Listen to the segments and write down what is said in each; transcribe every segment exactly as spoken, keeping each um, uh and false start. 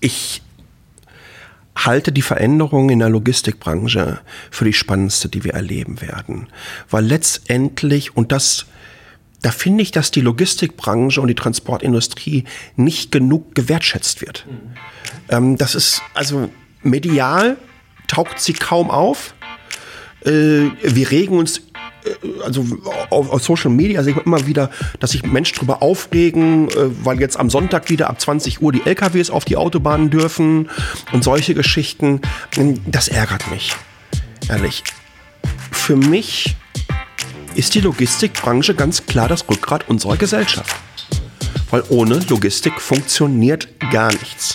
ich halte die Veränderungen in der Logistikbranche für die spannendste, die wir erleben werden. Weil letztendlich, und das, da finde ich, dass die Logistikbranche und die Transportindustrie nicht genug gewertschätzt wird. Mhm. Ähm, das ist, also medial taucht sie kaum auf. Äh, wir regen uns also auf, auf Social Media sehe ich immer wieder, dass sich Menschen darüber aufregen, weil jetzt am Sonntag wieder ab zwanzig Uhr die L K Ws auf die Autobahnen dürfen und solche Geschichten. Das ärgert mich, ehrlich. Für mich ist die Logistikbranche ganz klar das Rückgrat unserer Gesellschaft. Weil ohne Logistik funktioniert gar nichts.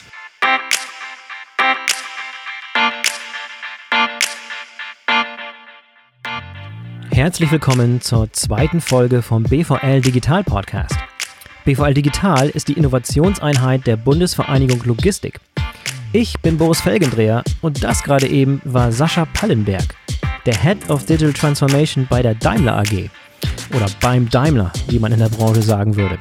Herzlich willkommen zur zweiten Folge vom B V L Digital Podcast. B V L Digital ist die Innovationseinheit der Bundesvereinigung Logistik. Ich bin Boris Felgendreher und das gerade eben war Sascha Pallenberg, der Head of Digital Transformation bei der Daimler A G. Oder beim Daimler, wie man in der Branche sagen würde.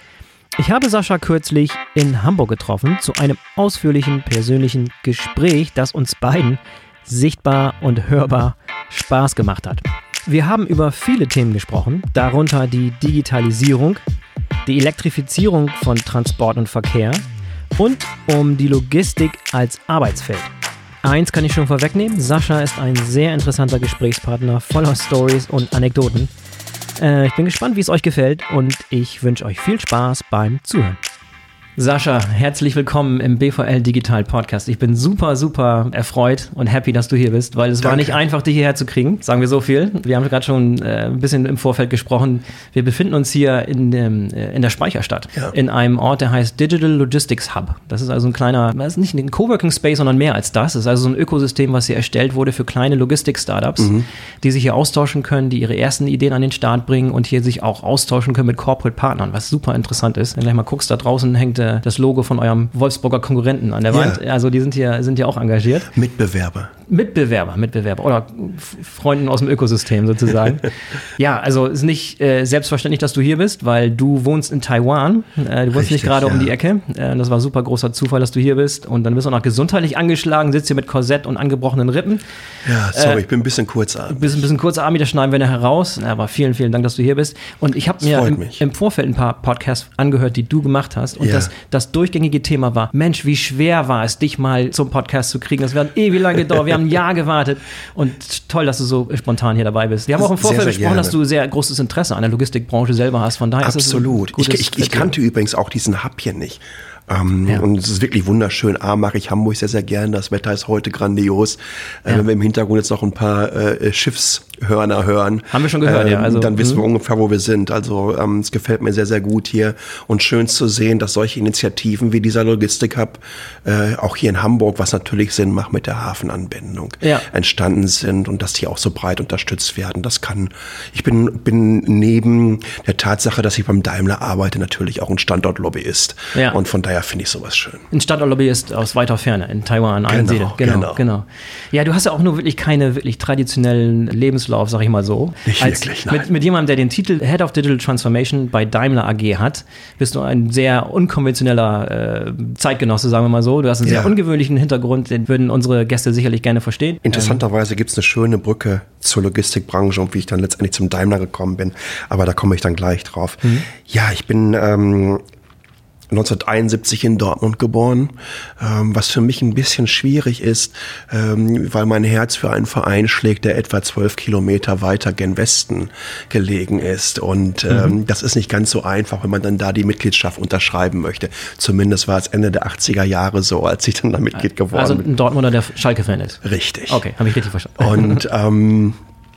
Ich habe Sascha kürzlich in Hamburg getroffen zu einem ausführlichen persönlichen Gespräch, das uns beiden sichtbar und hörbar Spaß gemacht hat. Wir haben über viele Themen gesprochen, darunter die Digitalisierung, die Elektrifizierung von Transport und Verkehr und um die Logistik als Arbeitsfeld. Eins kann ich schon vorwegnehmen, Sascha ist ein sehr interessanter Gesprächspartner, voller Stories und Anekdoten. Äh, ich bin gespannt, wie es euch gefällt und ich wünsche euch viel Spaß beim Zuhören. Sascha, herzlich willkommen im B V L Digital Podcast. Ich bin super, super erfreut und happy, dass du hier bist, weil es Danke. war nicht einfach, dich hierher zu kriegen, sagen wir so viel. Wir haben gerade schon äh, ein bisschen im Vorfeld gesprochen. Wir befinden uns hier in, dem, äh, in der Speicherstadt, ja. in einem Ort, der heißt Digital Logistics Hub. Das ist also ein kleiner, das ist nicht ein Coworking Space, sondern mehr als das. Das ist also so ein Ökosystem, was hier erstellt wurde für kleine Logistik-Startups, mhm. die sich hier austauschen können, die ihre ersten Ideen an den Start bringen und hier sich auch austauschen können mit Corporate-Partnern, was super interessant ist. Wenn du gleich mal guckst, da draußen hängt das Logo von eurem Wolfsburger Konkurrenten an der Wand. Ja. Also die sind hier, sind hier auch engagiert. Mitbewerber. Mitbewerber, Mitbewerber oder Freunden aus dem Ökosystem sozusagen. Ja, also ist nicht äh, selbstverständlich, dass du hier bist, weil du wohnst in Taiwan. Äh, du wohnst Richtig, nicht gerade ja. um die Ecke. Äh, das war super großer Zufall, dass du hier bist. Und dann bist du auch noch gesundheitlich angeschlagen, sitzt hier mit Korsett und angebrochenen Rippen. Ja, sorry, äh, ich bin ein bisschen kurzarmig. Du bist ein bisschen kurzarmig, das schneiden wir nachher heraus. Aber vielen, vielen Dank, dass du hier bist. Und ich habe mir im, im Vorfeld ein paar Podcasts angehört, die du gemacht hast. Und ja. das, das durchgängige Thema war, Mensch, wie schwer war es, dich mal zum Podcast zu kriegen. Das hat ewig lange gedauert. Wir haben ein Jahr gewartet und toll, dass du so spontan hier dabei bist. Wir haben auch im Vorfeld sehr, sehr gesprochen, gerne. dass du sehr großes Interesse an der Logistikbranche selber hast. Von daher Absolut. Ist es ich, ich, ich kannte übrigens auch diesen Hub hier nicht. Ähm, ja. Und es ist wirklich wunderschön. A, mache ich Hamburg sehr, sehr gern. Das Wetter ist heute grandios. Ja. Äh, wenn wir im Hintergrund jetzt noch ein paar äh, Schiffshörner hören. Haben wir schon gehört, äh, ja. Also, dann wissen wir ungefähr, wo wir sind. Also ähm, es gefällt mir sehr, sehr gut hier. Und schön zu sehen, dass solche Initiativen wie dieser Logistik-Hub äh, auch hier in Hamburg, was natürlich Sinn macht mit der Hafenanbindung, ja. entstanden sind und dass die auch so breit unterstützt werden. Das kann, ich bin, bin neben der Tatsache, dass ich beim Daimler arbeite, natürlich auch ein Standortlobbyist. Ja. Und von daher Ja, finde ich sowas schön. Ein Standortlobbyist aus weiter Ferne, in Taiwan, genau, genau, genau, genau. Ja, du hast ja auch nur wirklich keine wirklich traditionellen Lebenslauf, sag ich mal so. Nicht Als, wirklich, nein. Mit, mit jemandem, der den Titel Head of Digital Transformation bei Daimler A G hat, bist du ein sehr unkonventioneller äh, Zeitgenosse, sagen wir mal so. Du hast einen ja. sehr ungewöhnlichen Hintergrund, den würden unsere Gäste sicherlich gerne verstehen. Interessanterweise ähm, gibt es eine schöne Brücke zur Logistikbranche und wie ich dann letztendlich zum Daimler gekommen bin. Aber da komme ich dann gleich drauf. Mhm. Ja, ich bin ähm, neunzehnhunderteinundsiebzig in Dortmund geboren, ähm, was für mich ein bisschen schwierig ist, ähm, weil mein Herz für einen Verein schlägt, der etwa zwölf Kilometer weiter gen Westen gelegen ist. Und ähm, mhm. das ist nicht ganz so einfach, wenn man dann da die Mitgliedschaft unterschreiben möchte. Zumindest war es Ende der achtziger Jahre so, als ich dann da Mitglied geworden also bin. Also ein Dortmunder, der Schalke-Fan ist? Richtig. Okay, habe ich richtig verstanden. Und ähm,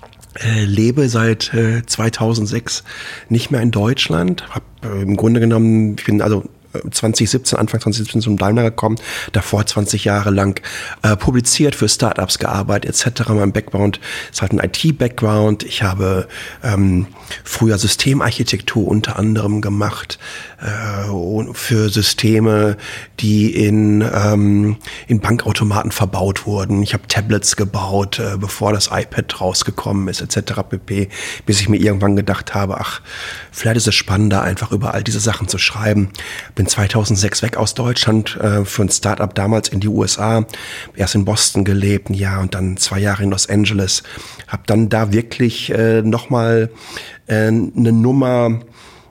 Äh, lebe seit äh, zweitausendsechs nicht mehr in Deutschland. Hab äh, im Grunde genommen, ich bin also zwanzig siebzehn, Anfang zwanzig siebzehn zum Daimler gekommen, davor zwanzig Jahre lang äh, publiziert, für Startups gearbeitet et cetera. Mein Background ist halt ein I T-Background. Ich habe ähm, früher Systemarchitektur unter anderem gemacht. äh, für Systeme, die in, ähm, in Bankautomaten verbaut wurden. Ich habe Tablets gebaut, äh, bevor das iPad rausgekommen ist, et cetera pp., bis ich mir irgendwann gedacht habe, ach, vielleicht ist es spannender, einfach über all diese Sachen zu schreiben. Bin zweitausendsechs weg aus Deutschland äh, für ein Startup damals in die U S A, erst in Boston gelebt, ein Jahr und dann zwei Jahre in Los Angeles. Hab dann da wirklich äh, nochmal äh, eine Nummer,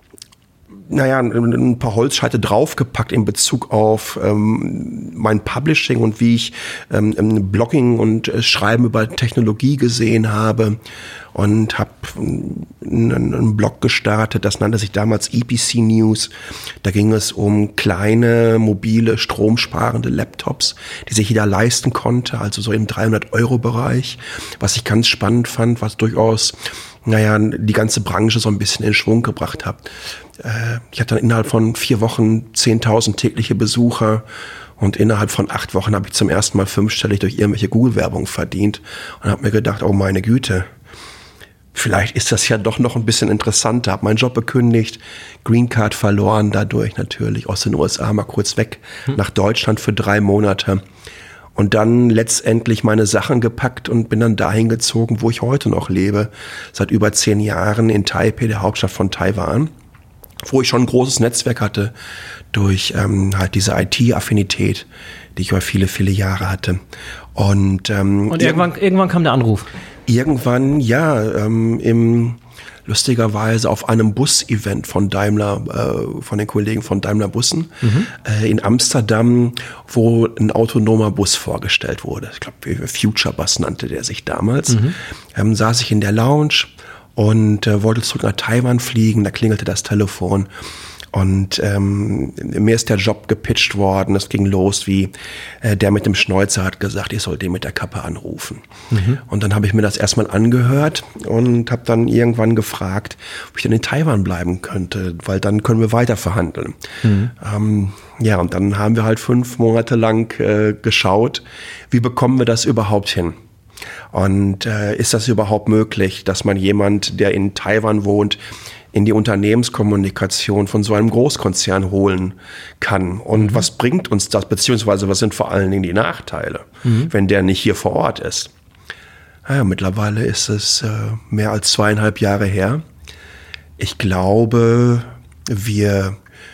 naja, ein paar Holzscheite draufgepackt in Bezug auf ähm, mein Publishing und wie ich ähm, Blogging und äh, Schreiben über Technologie gesehen habe und habe einen, einen Blog gestartet, das nannte sich damals E P C News. Da ging es um kleine, mobile, stromsparende Laptops, die sich jeder leisten konnte, also so im dreihundert-Euro-Bereich, was ich ganz spannend fand, was durchaus naja, die ganze Branche so ein bisschen in Schwung gebracht hat. Äh, ich hatte dann innerhalb von vier Wochen zehntausend tägliche Besucher und innerhalb von acht Wochen habe ich zum ersten Mal fünfstellig durch irgendwelche Google-Werbung verdient und habe mir gedacht, oh meine Güte, vielleicht ist das ja doch noch ein bisschen interessanter. Habe meinen Job gekündigt, Green Card verloren dadurch natürlich, aus den U S A mal kurz weg, hm. nach Deutschland für drei Monate. Und dann letztendlich meine Sachen gepackt und bin dann dahin gezogen, wo ich heute noch lebe. Seit über zehn Jahren in Taipei, der Hauptstadt von Taiwan, wo ich schon ein großes Netzwerk hatte durch ähm, halt diese I T-Affinität, die ich über viele, viele Jahre hatte. Und, ähm, und irgendwann, irg- irgendwann kam der Anruf? Irgendwann, ja, ähm, im lustigerweise auf einem Bus-Event von Daimler, äh, von den Kollegen von Daimler Bussen mhm. äh, in Amsterdam, wo ein autonomer Bus vorgestellt wurde. Ich glaube, Future Bus nannte der sich damals. Mhm. Ähm, saß ich in der Lounge und äh, wollte zurück nach Taiwan fliegen. Da klingelte das Telefon. Und ähm, mir ist der Job gepitcht worden. Es ging los, wie äh, der mit dem Schnäuzer hat gesagt, ich soll den mit der Kappe anrufen. Mhm. Und dann habe ich mir das erstmal angehört und habe dann irgendwann gefragt, ob ich dann in Taiwan bleiben könnte, weil dann können wir weiter verhandeln. Mhm. Ähm, ja, und dann haben wir halt fünf Monate lang äh, geschaut, wie bekommen wir das überhaupt hin? Und äh, ist das überhaupt möglich, dass man jemand, der in Taiwan wohnt, in die Unternehmenskommunikation von so einem Großkonzern holen kann? Und mhm. was bringt uns das, beziehungsweise was sind vor allen Dingen die Nachteile, mhm. wenn der nicht hier vor Ort ist? Naja, mittlerweile ist es äh, mehr als zweieinhalb Jahre her. Ich glaube, wir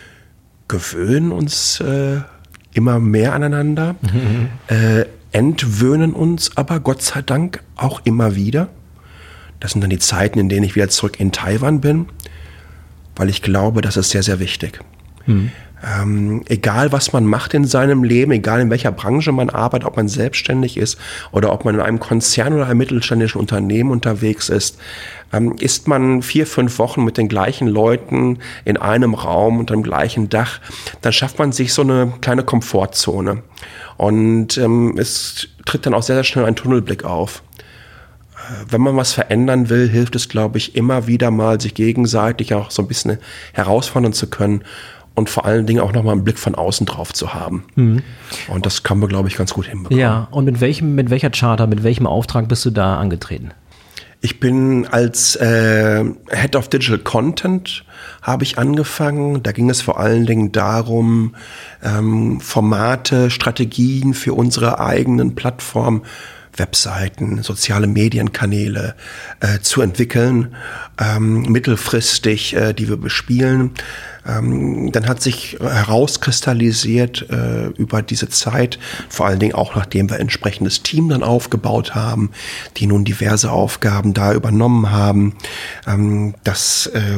gewöhnen uns äh, immer mehr aneinander, mhm. äh, entwöhnen uns aber Gott sei Dank auch immer wieder. Das sind dann die Zeiten, in denen ich wieder zurück in Taiwan bin, weil ich glaube, das ist sehr, sehr wichtig. Mhm. Ähm, egal, was man macht in seinem Leben, egal in welcher Branche man arbeitet, ob man selbstständig ist oder ob man in einem Konzern oder einem mittelständischen Unternehmen unterwegs ist, ähm, ist man vier, fünf Wochen mit den gleichen Leuten in einem Raum unter dem gleichen Dach, dann schafft man sich so eine kleine Komfortzone. Und ähm, es tritt dann auch sehr, sehr schnell ein Tunnelblick auf. Wenn man was verändern will, hilft es, glaube ich, immer wieder mal, sich gegenseitig auch so ein bisschen herausfordern zu können und vor allen Dingen auch nochmal einen Blick von außen drauf zu haben. Mhm. Und das kann man, glaube ich, ganz gut hinbekommen. Ja, und mit welchem, mit welcher Charter, mit welchem Auftrag bist du da angetreten? Ich bin als äh, Head of Digital Content habe ich angefangen. Da ging es vor allen Dingen darum, ähm, Formate, Strategien für unsere eigenen Plattformen, Webseiten, soziale Medienkanäle äh, zu entwickeln, ähm, mittelfristig, äh, die wir bespielen. Ähm, dann hat sich herauskristallisiert äh, über diese Zeit, vor allen Dingen auch nachdem wir ein entsprechendes Team dann aufgebaut haben, die nun diverse Aufgaben da übernommen haben, ähm, dass äh,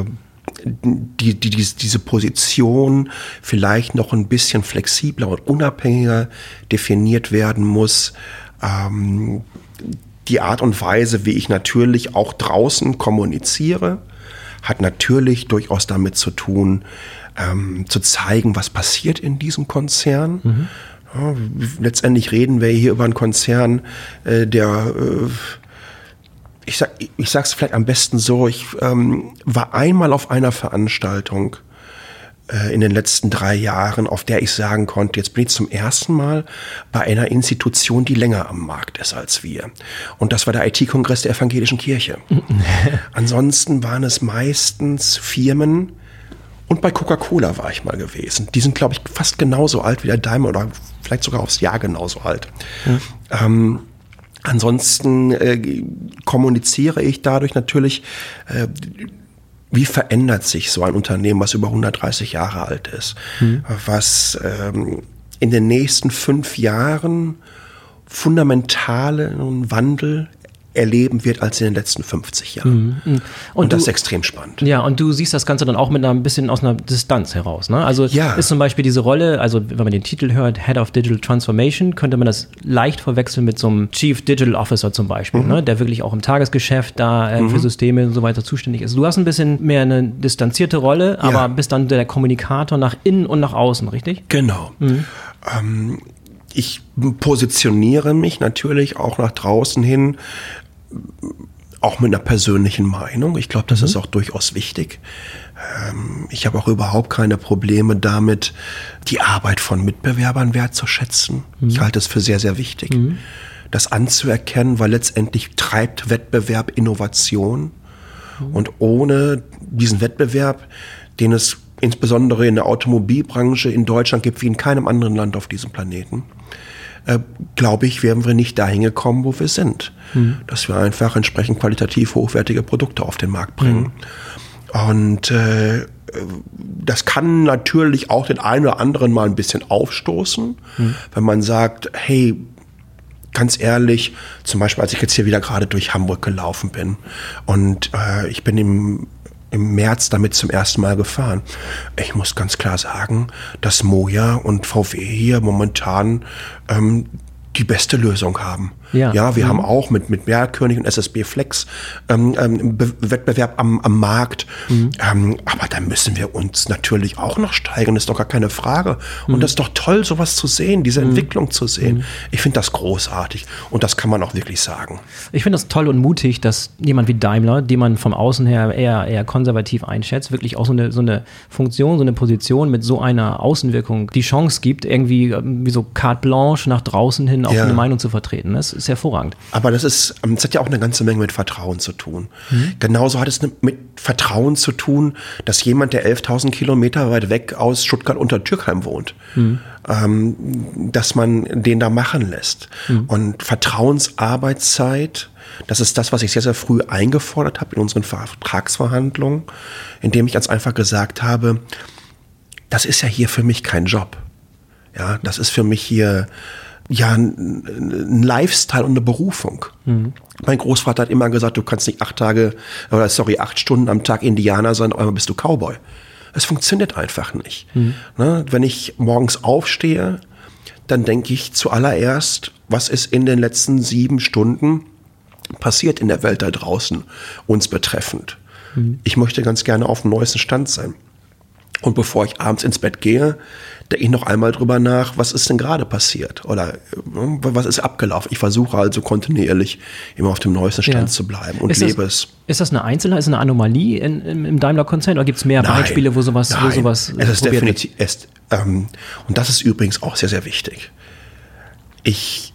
Die, die, die, diese Position vielleicht noch ein bisschen flexibler und unabhängiger definiert werden muss. Ähm, die Art und Weise, wie ich natürlich auch draußen kommuniziere, hat natürlich durchaus damit zu tun, ähm, zu zeigen, was passiert in diesem Konzern. Mhm. Ja, letztendlich reden wir hier über einen Konzern, äh, der... Äh, Ich sag, ich sag's vielleicht am besten so, ich ähm, war einmal auf einer Veranstaltung äh, in den letzten drei Jahren, auf der ich sagen konnte, jetzt bin ich zum ersten Mal bei einer Institution, die länger am Markt ist als wir. Und das war der I T-Kongress der Evangelischen Kirche. Ansonsten waren es meistens Firmen Und bei Coca-Cola war ich mal gewesen. Die sind, glaube ich, fast genauso alt wie der Daimler oder vielleicht sogar aufs Jahr genauso alt. Mhm. Ähm, ansonsten äh, kommuniziere ich dadurch natürlich, äh, wie verändert sich so ein Unternehmen, was über hundertdreißig Jahre alt ist, mhm. was ähm, in den nächsten fünf Jahren fundamentalen Wandel erleben wird als in den letzten fünfzig Jahren. Mhm. Und, und das du, ist extrem spannend. Ja, und du siehst das Ganze dann auch mit einer, ein bisschen aus einer Distanz heraus. Ne? Also ja. ist zum Beispiel diese Rolle, also wenn man den Titel hört, Head of Digital Transformation, könnte man das leicht verwechseln mit so einem Chief Digital Officer zum Beispiel, mhm. ne? Der wirklich auch im Tagesgeschäft da äh, mhm. für Systeme und so weiter zuständig ist. Du hast ein bisschen mehr eine distanzierte Rolle, aber ja. bist dann der Kommunikator nach innen und nach außen, richtig? Genau. Mhm. Ähm, ich positioniere mich natürlich auch nach draußen hin, auch mit einer persönlichen Meinung. Ich glaube, das mhm. ist auch durchaus wichtig. Ähm, ich habe auch überhaupt keine Probleme damit, die Arbeit von Mitbewerbern wertzuschätzen. Mhm. Ich halte es für sehr, sehr wichtig, mhm. das anzuerkennen, weil letztendlich treibt Wettbewerb Innovation. Mhm. Und ohne diesen Wettbewerb, den es insbesondere in der Automobilbranche in Deutschland gibt, wie in keinem anderen Land auf diesem Planeten, äh, glaube ich, wären wir nicht dahin gekommen, wo wir sind. Mhm. Dass wir einfach entsprechend qualitativ hochwertige Produkte auf den Markt bringen. Mhm. Und äh, das kann natürlich auch den einen oder anderen mal ein bisschen aufstoßen, mhm. wenn man sagt, hey, ganz ehrlich, zum Beispiel, als ich jetzt hier wieder gerade durch Hamburg gelaufen bin und äh, ich bin im im März damit zum ersten Mal gefahren. Ich muss ganz klar sagen, dass Moja und V W hier momentan ähm, die beste Lösung haben. Ja, ja wir mhm. haben auch mit, mit Bergkönig und S S B Flex ähm, ähm, Be- Wettbewerb am, am Markt. Mhm. Ähm, aber da müssen wir uns natürlich auch noch steigern, das ist doch gar keine Frage. Mhm. Und das ist doch toll, sowas zu sehen, diese mhm. Entwicklung zu sehen. Mhm. Ich finde das großartig und das kann man auch wirklich sagen. Ich finde das toll und mutig, dass jemand wie Daimler, den man vom Außen her eher, eher konservativ einschätzt, wirklich auch so eine, so eine Funktion, so eine Position mit so einer Außenwirkung die Chance gibt, irgendwie wie so carte blanche nach draußen hin auch ja. eine Meinung zu vertreten. Das ist hervorragend. Aber das ist, das hat ja auch eine ganze Menge mit Vertrauen zu tun. Mhm. Genauso hat es mit Vertrauen zu tun, dass jemand, der elftausend Kilometer weit weg aus Stuttgart unter Türkheim wohnt, mhm. ähm, dass man den da machen lässt. Mhm. Und Vertrauensarbeitszeit, das ist das, was ich sehr, sehr früh eingefordert habe in unseren Vertragsverhandlungen, indem ich ganz einfach gesagt habe, das ist ja hier für mich kein Job. Ja, das ist für mich hier ja ein, ein Lifestyle und eine Berufung. Mhm. Mein Großvater hat immer gesagt, du kannst nicht acht Tage, oder sorry, acht Stunden am Tag Indianer sein, einmal bist du Cowboy. Es funktioniert einfach nicht. Mhm. Ne? Wenn ich morgens aufstehe, dann denke ich zuallererst, was ist in den letzten sieben Stunden passiert in der Welt da draußen, uns betreffend. Mhm. Ich möchte ganz gerne auf dem neuesten Stand sein. Und bevor ich abends ins Bett gehe, denke ich noch einmal drüber nach, was ist denn gerade passiert oder was ist abgelaufen. Ich versuche also kontinuierlich immer auf dem neuesten Stand ja. zu bleiben und ist lebe das, es. Ist das eine Einzelheit, ist eine Anomalie in, in, im Daimler-Konzern oder gibt es mehr nein, Beispiele, wo sowas, nein, wo sowas es ist definitiv, es, ähm, und das ist übrigens auch sehr, sehr wichtig. Ich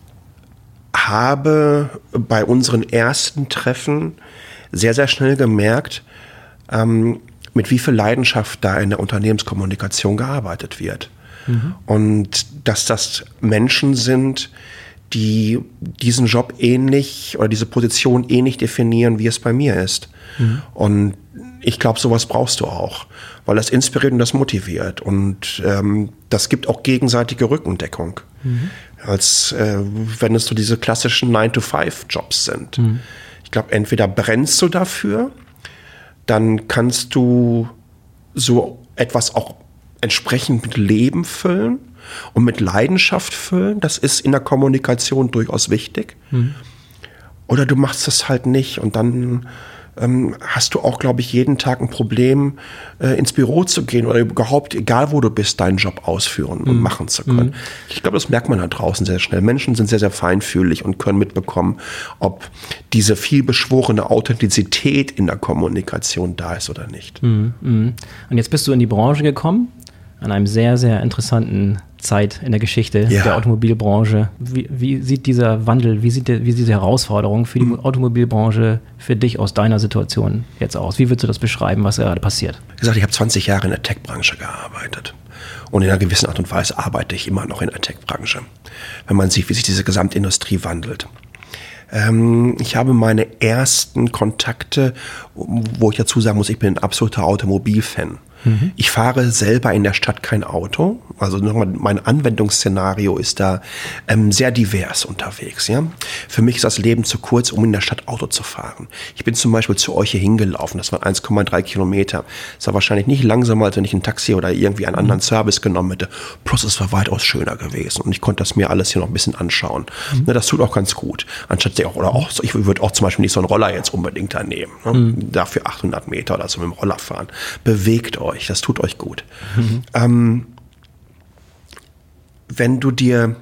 habe bei unseren ersten Treffen sehr, sehr schnell gemerkt, ähm, mit wie viel Leidenschaft da in der Unternehmenskommunikation gearbeitet wird. Mhm. Und dass das Menschen sind, die diesen Job ähnlich oder diese Position ähnlich definieren, wie es bei mir ist. Mhm. Und ich glaube, sowas brauchst du auch, weil das inspiriert und das motiviert. Und ähm, das gibt auch gegenseitige Rückendeckung. Mhm. Als äh, wenn es so diese klassischen nine to five Jobs sind. Mhm. Ich glaube, entweder brennst du dafür, dann kannst du so etwas auch entsprechend mit Leben füllen und mit Leidenschaft füllen. Das ist in der Kommunikation durchaus wichtig. Mhm. Oder du machst das halt nicht und dann ähm, hast du auch, glaube ich, jeden Tag ein Problem, äh, ins Büro zu gehen oder überhaupt, egal wo du bist, deinen Job ausführen und mhm. machen zu können. Mhm. Ich glaube, das merkt man da draußen sehr schnell. Menschen sind sehr, sehr feinfühlig und können mitbekommen, ob diese vielbeschworene Authentizität in der Kommunikation da ist oder nicht. Mhm. Mhm. Und jetzt bist du in die Branche gekommen, an einem sehr, sehr interessanten Zeit in der Geschichte ja. der Automobilbranche. Wie, wie sieht dieser Wandel, wie sieht, der, wie sieht diese Herausforderung für die mhm. Automobilbranche für dich aus deiner Situation jetzt aus? Wie würdest du das beschreiben, was gerade passiert? Wie gesagt, ich habe zwanzig Jahre in der Tech-Branche gearbeitet. Und in einer gewissen Art und Weise arbeite ich immer noch in der Tech-Branche. Wenn man sieht, wie sich diese Gesamtindustrie wandelt. Ähm, ich habe meine ersten Kontakte, wo ich dazu sagen muss, ich bin ein absoluter Automobilfan. Mhm. Ich fahre selber in der Stadt kein Auto. Also nochmal, mein Anwendungsszenario ist da ähm, sehr divers unterwegs. Ja? Für mich ist das Leben zu kurz, um in der Stadt Auto zu fahren. Ich bin zum Beispiel zu euch hier hingelaufen. Das waren eins Komma drei Kilometer. Das war wahrscheinlich nicht langsamer, als wenn ich ein Taxi oder irgendwie einen anderen mhm. Service genommen hätte. Plus es war weitaus schöner gewesen. Und ich konnte das mir alles hier noch ein bisschen anschauen. Mhm. Ne, das tut auch ganz gut. Anstatt auch, oder auch, ich würde auch zum Beispiel nicht so einen Roller jetzt unbedingt da nehmen. Ne? Mhm. Dafür achthundert Meter oder so mit dem Roller fahren. Bewegt euch. Das tut euch gut. Mhm. Ähm, wenn du dir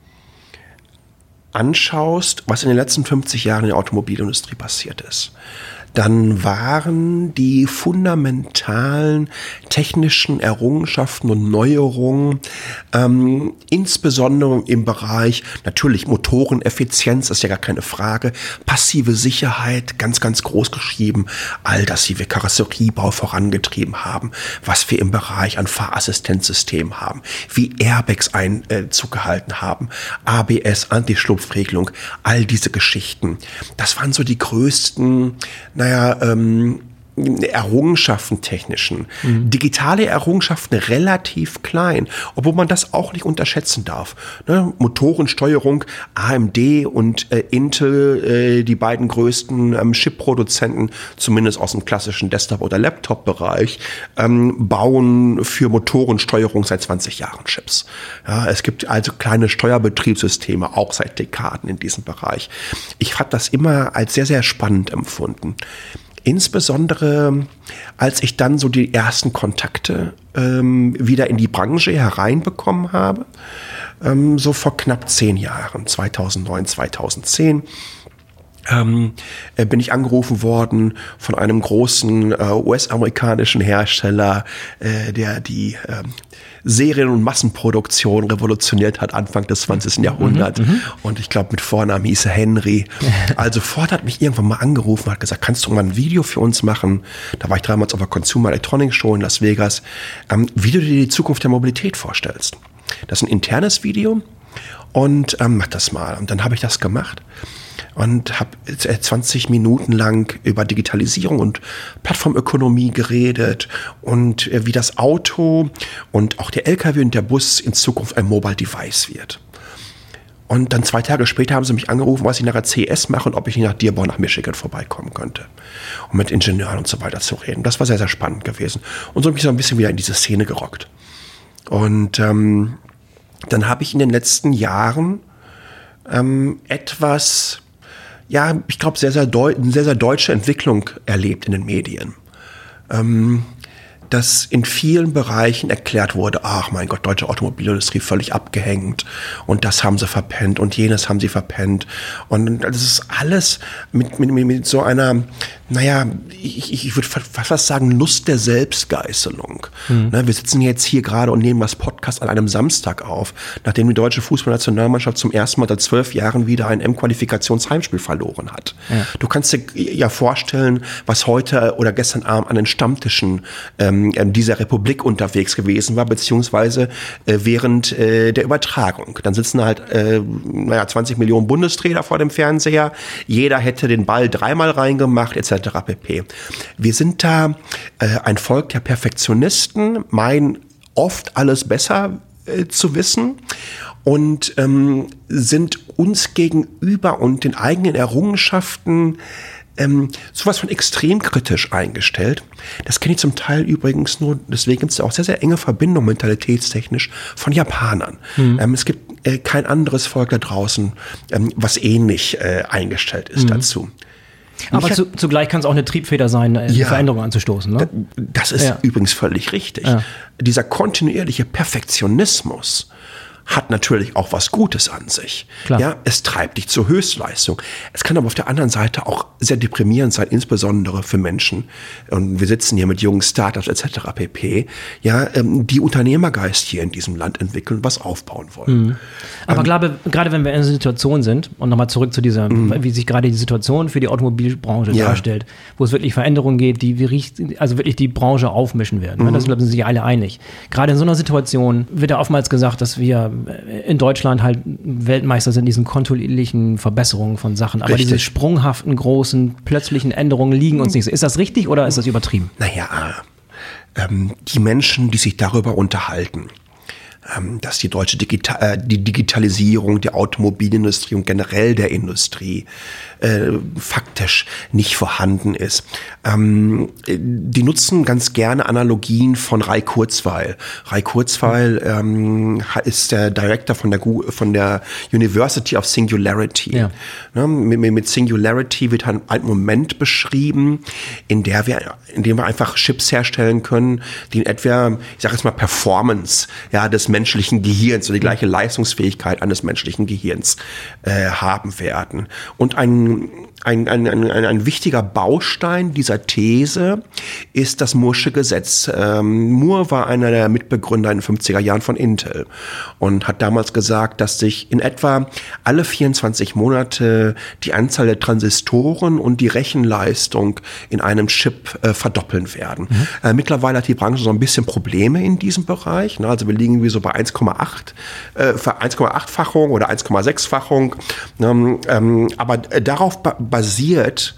anschaust, was in den letzten fünfzig Jahren in der Automobilindustrie passiert ist, dann waren die fundamentalen technischen Errungenschaften und Neuerungen, ähm, insbesondere im Bereich, natürlich Motoreneffizienz, ist ja gar keine Frage, passive Sicherheit, ganz, ganz groß geschrieben, all das, wie wir Karosseriebau vorangetrieben haben, was wir im Bereich an Fahrassistenzsystemen haben, wie Airbags Einzug gehalten haben, A B S, Anti-Schlupfregelung, all diese Geschichten. Das waren so die größten, naja, ähm, Errungenschaften technischen. Mhm. Digitale Errungenschaften relativ klein, obwohl man das auch nicht unterschätzen darf. Ne? Motorensteuerung, A M D und äh, Intel, äh, die beiden größten ähm, Chip-Produzenten, zumindest aus dem klassischen Desktop- oder Laptop-Bereich, ähm, bauen für Motorensteuerung seit zwanzig Jahren Chips. Ja, es gibt also kleine Steuerbetriebssysteme, auch seit Dekaden in diesem Bereich. Ich habe das immer als sehr, sehr spannend empfunden. Insbesondere, als ich dann so die ersten Kontakte ähm, wieder in die Branche hereinbekommen habe, ähm, so vor knapp zehn Jahren, zweitausendneun, zweitausendzehn, ähm, äh, bin ich angerufen worden von einem großen äh, U S-amerikanischen Hersteller, äh, der die äh, Serien- und Massenproduktion revolutioniert hat Anfang des zwanzigsten Jahrhunderts. Mhm, und ich glaube, mit Vornamen hieß er Henry. Also Ford hat mich irgendwann mal angerufen und hat gesagt, kannst du mal ein Video für uns machen? Da war ich damals auf der Consumer Electronics Show in Las Vegas, ähm, wie du dir die Zukunft der Mobilität vorstellst. Das ist ein internes Video und ähm, mach das mal. Und dann habe ich das gemacht. Und habe zwanzig Minuten lang über Digitalisierung und Plattformökonomie geredet und wie das Auto und auch der L K W und der Bus in Zukunft ein Mobile Device wird. Und dann zwei Tage später haben sie mich angerufen, was ich nach der C E S mache und ob ich nach Dearborn, nach Michigan vorbeikommen könnte, um mit Ingenieuren und so weiter zu reden. Das war sehr, sehr spannend gewesen. Und so habe ich so ein bisschen wieder in diese Szene gerockt. Und ähm, dann habe ich in den letzten Jahren ähm, etwas... ja, ich glaube, sehr, sehr, deu- eine sehr, sehr deutsche Entwicklung erlebt in den Medien. Ähm, dass in vielen Bereichen erklärt wurde, ach mein Gott, deutsche Automobilindustrie völlig abgehängt und das haben sie verpennt und jenes haben sie verpennt. Und das ist alles mit, mit, mit so einer, naja, ich, ich würde fast sagen, Lust der Selbstgeißelung. Mhm. Ne, wir sitzen jetzt hier gerade und nehmen das Podcast an einem Samstag auf, nachdem die deutsche Fußballnationalmannschaft zum ersten Mal seit zwölf Jahren wieder ein M-Qualifikationsheimspiel verloren hat. Ja. Du kannst dir ja vorstellen, was heute oder gestern Abend an den Stammtischen ähm, dieser Republik unterwegs gewesen war, beziehungsweise äh, während äh, der Übertragung. Dann sitzen halt äh, naja, zwanzig Millionen Bundesräder vor dem Fernseher. Jeder hätte den Ball dreimal reingemacht, et cetera pp. Wir sind da äh, ein Volk der Perfektionisten, meinen oft alles besser äh, zu wissen und ähm, sind uns gegenüber und den eigenen Errungenschaften Ähm, sowas von extrem kritisch eingestellt. Das kenne ich zum Teil übrigens nur, deswegen gibt es auch sehr, sehr enge Verbindungen mentalitätstechnisch von Japanern. Mhm. Ähm, es gibt äh, kein anderes Volk da draußen, ähm, was ähnlich äh, eingestellt ist mhm. dazu. Aber zu, zugleich kann es auch eine Triebfeder sein, eine ja, Veränderung anzustoßen. Ne? Das ist ja übrigens völlig richtig. Ja. Dieser kontinuierliche Perfektionismus hat natürlich auch was Gutes an sich. Klar. Ja, es treibt dich zur Höchstleistung. Es kann aber auf der anderen Seite auch sehr deprimierend sein, insbesondere für Menschen. Und wir sitzen hier mit jungen Startups et cetera pp. Ja, ähm, die Unternehmergeist hier in diesem Land entwickeln, was aufbauen wollen. Mhm. Aber ähm, gerade, gerade wenn wir in einer Situation sind, und nochmal zurück zu dieser, mhm. wie sich gerade die Situation für die Automobilbranche ja. darstellt, wo es wirklich Veränderungen geht, die wir, also wirklich die Branche aufmischen werden. Mhm. Da sind sich alle einig. Gerade in so einer Situation wird ja oftmals gesagt, dass wir in Deutschland halt Weltmeister sind in diesen kontinuierlichen Verbesserungen von Sachen. Aber richtig. Diese sprunghaften, großen, plötzlichen Änderungen liegen uns nicht so. Ist das richtig oder ist das übertrieben? Naja, ähm, die Menschen, die sich darüber unterhalten, ähm, dass die deutsche Digita- äh, die Digitalisierung der Automobilindustrie und generell der Industrie äh, faktisch nicht vorhanden ist. Ähm, die nutzen ganz gerne Analogien von Ray Kurzweil. Ray Kurzweil ähm, ist der Director von der, von der University of Singularity. Ja. Ne, mit, mit Singularity wird ein, ein Moment beschrieben, in der wir, in dem wir einfach Chips herstellen können, die in etwa, ich sage jetzt mal Performance, ja, des menschlichen Gehirns, so die gleiche Leistungsfähigkeit eines menschlichen Gehirns äh, haben werden. Und ein Ein, ein, ein, ein wichtiger Baustein dieser These ist das Moore'sche Gesetz. Ähm, Moore war einer der Mitbegründer in den fünfziger Jahren von Intel und hat damals gesagt, dass sich in etwa alle vierundzwanzig Monate die Anzahl der Transistoren und die Rechenleistung in einem Chip äh, verdoppeln werden. Mhm. Äh, mittlerweile hat die Branche so ein bisschen Probleme in diesem Bereich. Ne? Also wir liegen wie so bei eins Komma acht, äh, eins Komma acht-fachung oder eins Komma sechs-fachung. Ähm, ähm, aber äh, darauf ba- basiert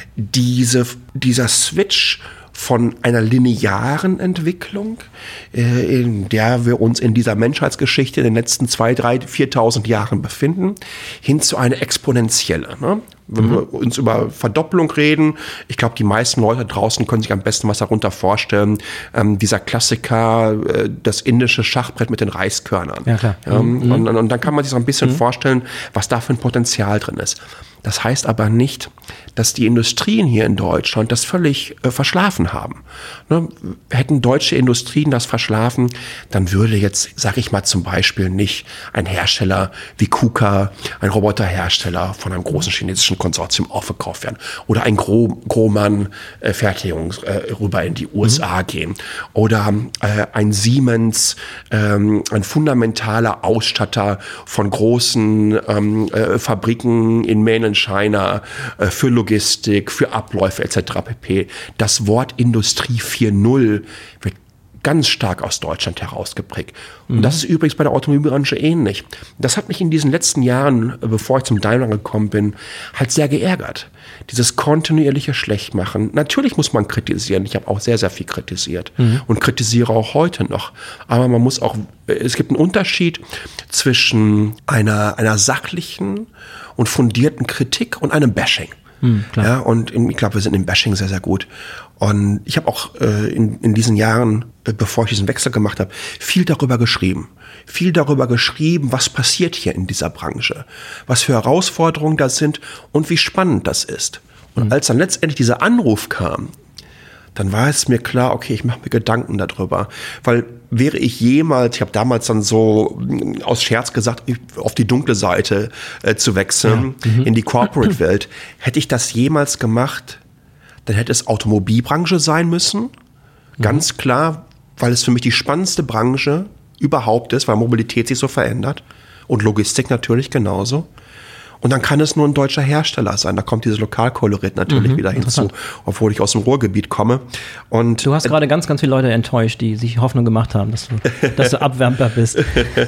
diese, dieser Switch von einer linearen Entwicklung, äh, in der wir uns in dieser Menschheitsgeschichte in den letzten zwei, drei, viertausend Jahren befinden, hin zu einer exponentielle. Ne? Wenn mhm. wir uns über Verdopplung reden, ich glaube, die meisten Leute draußen können sich am besten was darunter vorstellen. Ähm, dieser Klassiker, äh, das indische Schachbrett mit den Reiskörnern. Ja, klar. Ähm, mhm. und, und dann kann man sich so ein bisschen mhm. vorstellen, was da für ein Potenzial drin ist. Das heißt aber nicht, dass die Industrien hier in Deutschland das völlig äh, verschlafen haben. Ne? Hätten deutsche Industrien das verschlafen, dann würde jetzt, sage ich mal zum Beispiel, nicht ein Hersteller wie KUKA, ein Roboterhersteller von einem großen chinesischen Konsortium aufgekauft werden oder ein Gro- Grohmann-Fertigung äh, rüber in die U S A mhm. gehen oder äh, ein Siemens, ähm, ein fundamentaler Ausstatter von großen ähm, äh, Fabriken in Mainland China äh, für Logistik, für Abläufe et cetera pp. Das Wort Industrie vier Punkt null wird ganz stark aus Deutschland herausgeprägt. Und mhm. das ist übrigens bei der Automobilbranche ähnlich. Das hat mich in diesen letzten Jahren, bevor ich zum Daimler gekommen bin, halt sehr geärgert. Dieses kontinuierliche Schlechtmachen. Natürlich muss man kritisieren. Ich habe auch sehr, sehr viel kritisiert mhm. und kritisiere auch heute noch. Aber man muss auch, es gibt einen Unterschied zwischen einer, einer sachlichen und fundierten Kritik und einem Bashing. Mhm, klar. Ja, und ich glaube, wir sind im Bashing sehr, sehr gut. Und ich habe auch äh, in, in diesen Jahren, äh, bevor ich diesen Wechsel gemacht habe, viel darüber geschrieben. Viel darüber geschrieben, was passiert hier in dieser Branche, was für Herausforderungen das sind und wie spannend das ist. Und mhm. als dann letztendlich dieser Anruf kam, dann war es mir klar, okay, ich mache mir Gedanken darüber. Weil wäre ich jemals, ich habe damals dann so aus Scherz gesagt, auf die dunkle Seite äh, zu wechseln, ja. mhm. in die Corporate-Welt, hätte ich das jemals gemacht, dann hätte es Automobilbranche sein müssen. Mhm. Ganz klar, weil es für mich die spannendste Branche überhaupt ist, weil Mobilität sich so verändert. Und Logistik natürlich genauso. Und dann kann es nur ein deutscher Hersteller sein. Da kommt dieses Lokalkolorit natürlich mhm, wieder hinzu, obwohl ich aus dem Ruhrgebiet komme. Und du hast äh, gerade ganz, ganz viele Leute enttäuscht, die sich Hoffnung gemacht haben, dass du, dass du Abwärmer bist.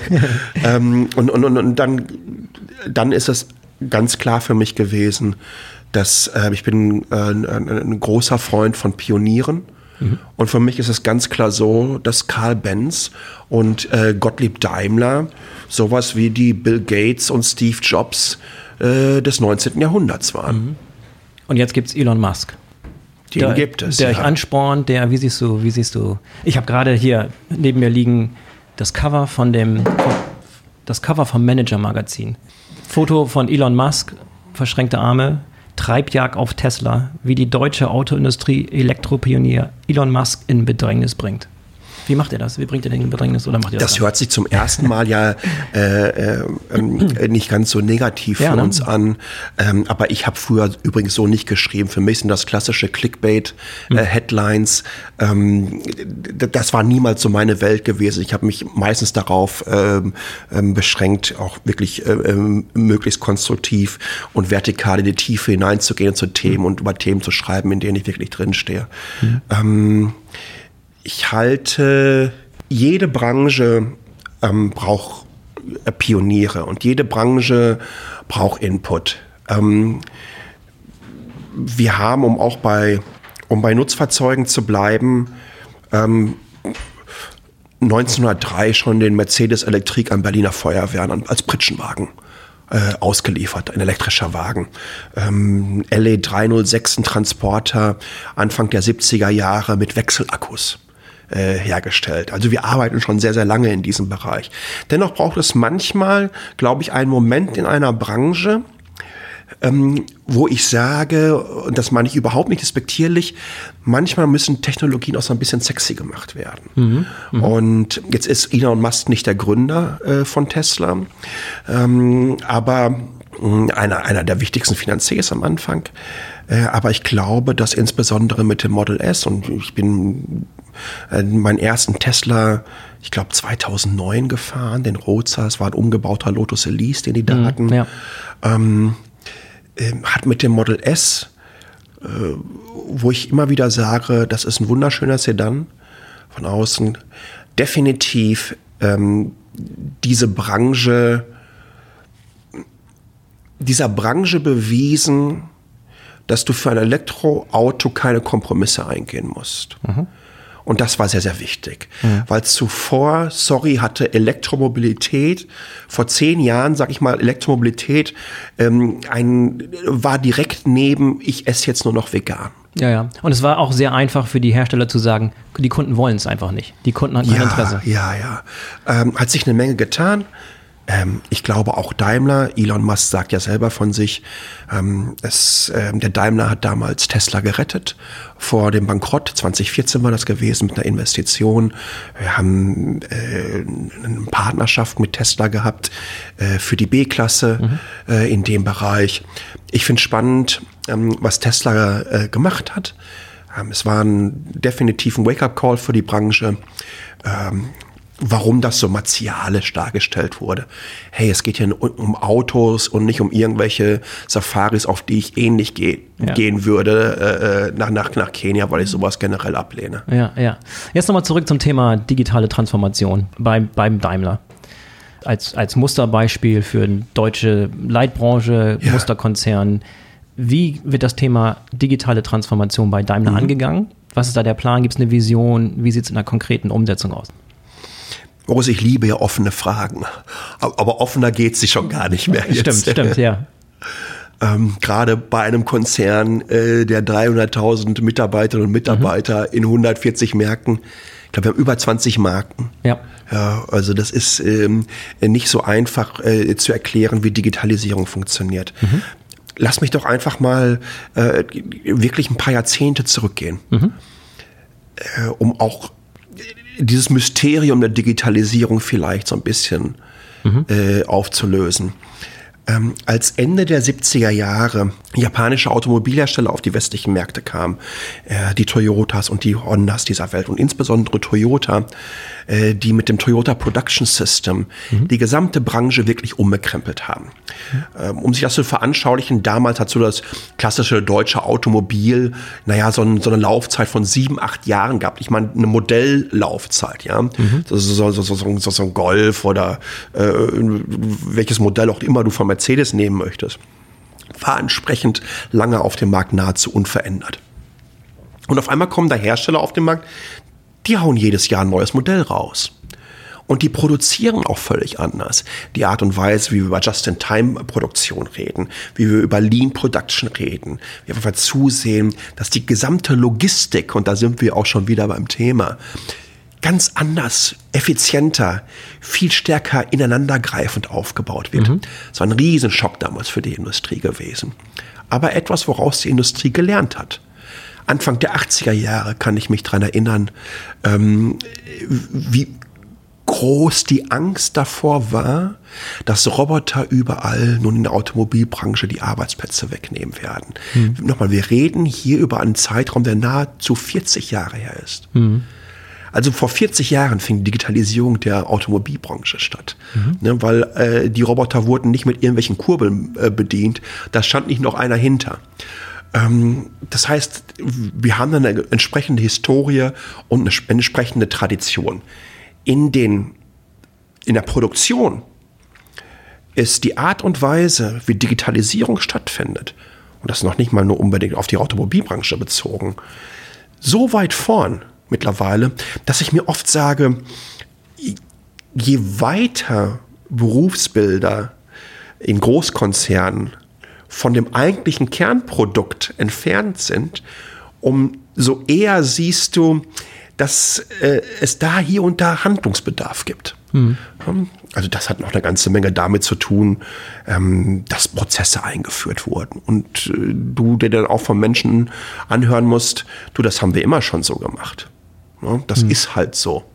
ähm, und und, und, und dann, dann ist es ganz klar für mich gewesen, dass äh, ich bin äh, ein, ein großer Freund von Pionieren. Mhm. Und für mich ist es ganz klar so, dass Carl Benz und äh, Gottlieb Daimler sowas wie die Bill Gates und Steve Jobs äh, des neunzehnten Jahrhunderts waren. Mhm. Und jetzt gibt's Elon Musk. Den der, gibt es. Der ja. euch anspornt, der, wie siehst du, wie siehst du? Ich habe gerade hier neben mir liegen das Cover von dem, das Cover vom Manager-Magazin. Foto von Elon Musk, verschränkte Arme, Treibjagd auf Tesla, wie die deutsche Autoindustrie Elektropionier Elon Musk in Bedrängnis bringt. Wie macht ihr das? Wie bringt ihr den in Bedrängnis oder macht ihr das? Das hört sich zum ersten Mal ja äh, äh, nicht ganz so negativ ja, für ne? uns an. Ähm, aber ich habe früher übrigens so nicht geschrieben. Für mich sind das klassische Clickbait-Headlines. Äh, ähm, das war niemals so meine Welt gewesen. Ich habe mich meistens darauf ähm, ähm, beschränkt, auch wirklich ähm, möglichst konstruktiv und vertikal in die Tiefe hineinzugehen zu Themen mhm. und über Themen zu schreiben, in denen ich wirklich drinstehe. Mhm. Ähm, Ich halte, jede Branche ähm, braucht äh, Pioniere und jede Branche braucht Input. Ähm, wir haben, um auch bei, um bei Nutzfahrzeugen zu bleiben, ähm, neunzehnhundertdrei schon den Mercedes Elektrik an Berliner Feuerwehren als Pritschenwagen äh, ausgeliefert, ein elektrischer Wagen. Ähm, L E dreihundertsechs, ein Transporter, Anfang der siebziger Jahre mit Wechselakkus hergestellt. Also wir arbeiten schon sehr, sehr lange in diesem Bereich. Dennoch braucht es manchmal, glaube ich, einen Moment in einer Branche, ähm, wo ich sage, und das meine ich überhaupt nicht despektierlich, manchmal müssen Technologien auch so ein bisschen sexy gemacht werden. Mhm, mh. Und jetzt ist Elon Musk nicht der Gründer äh, von Tesla, ähm, aber einer, einer der wichtigsten Finanziers am Anfang. Äh, aber ich glaube, dass insbesondere mit dem Model S, und ich bin äh, meinen ersten Tesla, ich glaube zweitausendneun gefahren, den Roadster, es war ein umgebauter Lotus Elise, den die da mhm, hatten, ja. ähm, äh, hat mit dem Model S, äh, wo ich immer wieder sage, das ist ein wunderschöner Sedan von außen, definitiv ähm, diese Branche dieser Branche bewiesen, dass du für ein Elektroauto keine Kompromisse eingehen musst. Mhm. Und das war sehr, sehr wichtig. Mhm. Weil zuvor, sorry, hatte Elektromobilität, vor zehn Jahren, sag ich mal, Elektromobilität ähm, ein, war direkt neben, ich esse jetzt nur noch vegan. Ja, ja. Und es war auch sehr einfach für die Hersteller zu sagen, die Kunden wollen es einfach nicht. Die Kunden haben kein ja, Interesse. Ja, ja. Ähm, hat sich eine Menge getan. Ähm, ich glaube auch Daimler, Elon Musk sagt ja selber von sich, ähm, es, ähm, der Daimler hat damals Tesla gerettet vor dem Bankrott. zwanzig vierzehn war das gewesen mit einer Investition. Wir haben äh, eine Partnerschaft mit Tesla gehabt äh, für die B-Klasse mhm. äh, in dem Bereich. Ich finde spannend, ähm, was Tesla äh, gemacht hat. Ähm, es war ein definitiv ein Wake-up-Call für die Branche. Ähm, warum das so martialisch dargestellt wurde. Hey, es geht hier um Autos und nicht um irgendwelche Safaris, auf die ich eh nicht geh- ja. gehen würde äh, nach, nach, nach Kenia, weil ich sowas generell ablehne. Ja, ja. Jetzt nochmal zurück zum Thema digitale Transformation beim, beim Daimler. Als, als Musterbeispiel für eine deutsche Leitbranche, ja. Musterkonzern. Wie wird das Thema digitale Transformation bei Daimler mhm. angegangen? Was ist da der Plan? Gibt es eine Vision? Wie sieht es in der konkreten Umsetzung aus? Boris, ich liebe ja offene Fragen, aber offener geht sie schon gar nicht mehr. Jetzt. Stimmt, stimmt, ja. Ähm, gerade bei einem Konzern, äh, der dreihunderttausend Mitarbeiterinnen und Mitarbeiter mhm. in hundertvierzig Märkten, ich glaube, wir haben über zwanzig Marken. Ja. Ja, also das ist ähm, nicht so einfach äh, zu erklären, wie Digitalisierung funktioniert. Mhm. Lass mich doch einfach mal äh, wirklich ein paar Jahrzehnte zurückgehen, mhm. äh, um auch dieses Mysterium der Digitalisierung vielleicht so ein bisschen mhm. äh, aufzulösen. Ähm, als Ende der siebziger Jahre japanische Automobilhersteller auf die westlichen Märkte kamen, äh, die Toyotas und die Hondas dieser Welt und insbesondere Toyota, äh, die mit dem Toyota Production System mhm. die gesamte Branche wirklich umgekrempelt haben. Mhm. Ähm, um sich das zu veranschaulichen, damals hat so das klassische deutsche Automobil, naja, so, ein, so eine Laufzeit von sieben, acht Jahren gehabt. Ich meine, eine Modelllaufzeit, ja. Mhm. So, so, so, so, so, so ein Golf oder äh, welches Modell auch immer du von Mercedes nehmen möchtest, war entsprechend lange auf dem Markt nahezu unverändert. Und auf einmal kommen da Hersteller auf den Markt, die hauen jedes Jahr ein neues Modell raus. Und die produzieren auch völlig anders. Die Art und Weise, wie wir über Just-in-Time-Produktion reden, wie wir über Lean-Production reden, wie wir zusehen, dass die gesamte Logistik, und da sind wir auch schon wieder beim Thema, ganz anders, effizienter, viel stärker ineinandergreifend aufgebaut wird. Mhm. Das war ein Riesenschock damals für die Industrie gewesen. Aber etwas, woraus die Industrie gelernt hat. Anfang der achtziger Jahre kann ich mich dran erinnern, ähm, wie groß die Angst davor war, dass Roboter überall nun in der Automobilbranche die Arbeitsplätze wegnehmen werden. Mhm. Nochmal, wir reden hier über einen Zeitraum, der nahezu vierzig Jahre her ist. Mhm. Also vor vierzig Jahren fing die Digitalisierung der Automobilbranche statt, mhm. ne, weil äh, die Roboter wurden nicht mit irgendwelchen Kurbeln äh, bedient, da stand nicht noch einer hinter. Ähm, das heißt, wir haben dann eine entsprechende Historie und eine entsprechende Tradition. In den, in der Produktion ist die Art und Weise, wie Digitalisierung stattfindet, und das noch nicht mal nur unbedingt auf die Automobilbranche bezogen, so weit vorn mittlerweile, dass ich mir oft sage, je weiter Berufsbilder in Großkonzernen von dem eigentlichen Kernprodukt entfernt sind, umso eher siehst du, dass äh, es da hier und da Handlungsbedarf gibt. Mhm. Also das hat noch eine ganze Menge damit zu tun, ähm, dass Prozesse eingeführt wurden. Und äh, du dir dann auch von Menschen anhören musst, du, das haben wir immer schon so gemacht. Ja, das mhm. ist halt so.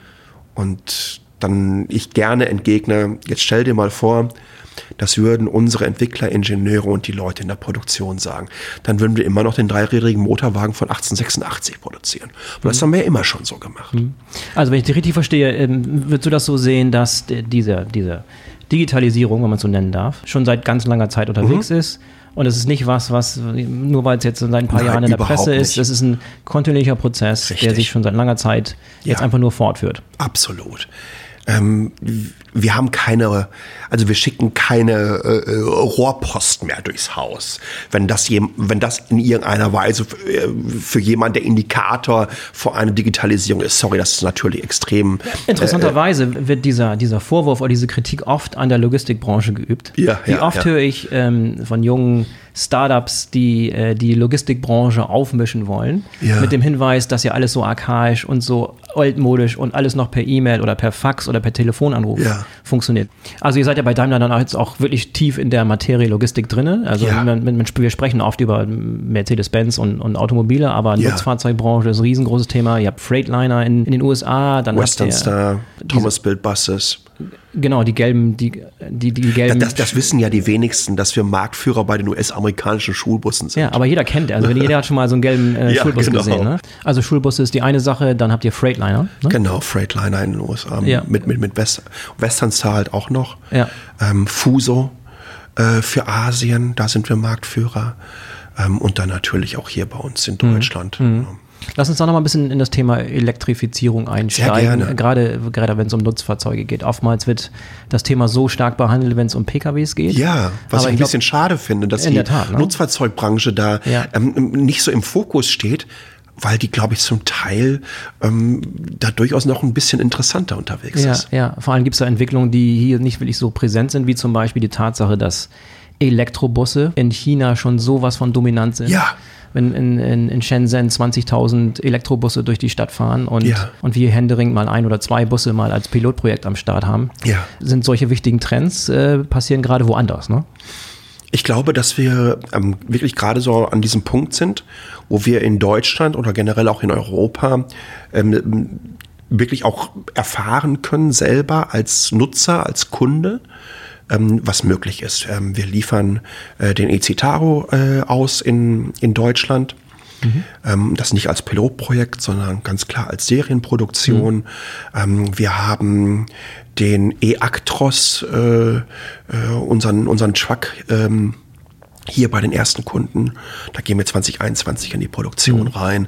Und dann ich gerne entgegne, jetzt stell dir mal vor, das würden unsere Entwickler, Ingenieure und die Leute in der Produktion sagen. Dann würden wir immer noch den dreirädrigen Motorwagen von achtzehnhundertsechsundachtzig produzieren. Und das haben wir immer schon so gemacht. Also wenn ich dich richtig verstehe, würdest du das so sehen, dass diese, diese Digitalisierung, wenn man es so nennen darf, schon seit ganz langer Zeit unterwegs mhm. ist? Und es ist nicht was, was nur weil es jetzt seit ein paar Nein, Jahren in der Presse ist, es ist ein kontinuierlicher Prozess, Richtig. der sich schon seit langer Zeit jetzt ja. einfach nur fortführt. Absolut. Ähm, wir haben keine, also wir schicken keine äh, Rohrpost mehr durchs Haus. Wenn das, je, wenn das in irgendeiner Weise für, für jemanden der Indikator vor einer Digitalisierung ist, sorry, das ist natürlich extrem. Interessanterweise äh, wird dieser, dieser Vorwurf oder diese Kritik oft an der Logistikbranche geübt. Ja, Wie ja, oft ja. höre ich ähm, von jungen Startups, die äh, die Logistikbranche aufmischen wollen, ja. mit dem Hinweis, dass ja alles so archaisch und so altmodisch und alles noch per E-Mail oder per Fax oder per Telefonanruf ja. funktioniert. Also ihr seid ja bei Daimler dann auch jetzt auch wirklich tief in der Materie Logistik drin. Also ja. man, man, wir sprechen oft über Mercedes-Benz und, und Automobile, aber ja. Nutzfahrzeugbranche ist ein riesengroßes Thema. Ihr habt Freightliner in, in den U S A, dann Western Star, Thomas Built Buses. Genau, die gelben, die, die, die gelben. Das, das wissen ja die wenigsten, dass wir Marktführer bei den U S-amerikanischen Schulbussen sind. Ja, aber jeder kennt, also jeder hat schon mal so einen gelben äh, ja, Schulbus genau. gesehen. Ne? Also Schulbusse ist die eine Sache, dann habt ihr Freightliner. Ne? Genau, Freightliner in den U S A. Ja. Mit, mit, mit West, Western Star halt auch noch. Ja. Ähm, Fuso äh, für Asien, da sind wir Marktführer. Ähm, und dann natürlich auch hier bei uns in Deutschland. Mhm. Lass uns da noch mal ein bisschen in das Thema Elektrifizierung einsteigen. Sehr gerne. Gerade, gerade wenn es um Nutzfahrzeuge geht. Oftmals wird das Thema so stark behandelt, wenn es um P K Ws geht. Ja, was Aber ich ein ich bisschen glaub, schade finde, dass die Tat, ne? Nutzfahrzeugbranche da ja. ähm, nicht so im Fokus steht, weil die, glaube ich, zum Teil ähm, da durchaus noch ein bisschen interessanter unterwegs ja, ist. Ja, vor allem gibt es da Entwicklungen, die hier nicht wirklich so präsent sind, wie zum Beispiel die Tatsache, dass Elektrobusse in China schon sowas von dominant sind. Ja. Wenn in, in, in Shenzhen zwanzigtausend Elektrobusse durch die Stadt fahren und, ja. und wir händeringend mal ein oder zwei Busse mal als Pilotprojekt am Start haben, ja. sind solche wichtigen Trends, äh, passieren gerade woanders, ne? Ich glaube, dass wir ähm, wirklich gerade so an diesem Punkt sind, wo wir in Deutschland oder generell auch in Europa ähm, wirklich auch erfahren können, selber als Nutzer, als Kunde, ähm, was möglich ist. Ähm, wir liefern äh, den e-Citaro äh, aus in, in Deutschland. Mhm. Ähm, das nicht als Pilotprojekt, sondern ganz klar als Serienproduktion. Mhm. Ähm, wir haben den e-Actros, äh, äh, unseren, unseren Truck, ähm, hier bei den ersten Kunden. Da gehen wir zwanzig einundzwanzig in die Produktion mhm. rein.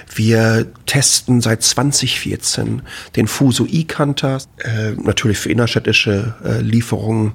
Wir testen seit zwanzig vierzehn den Fuso e-Canter, äh, natürlich für innerstädtische äh, Lieferungen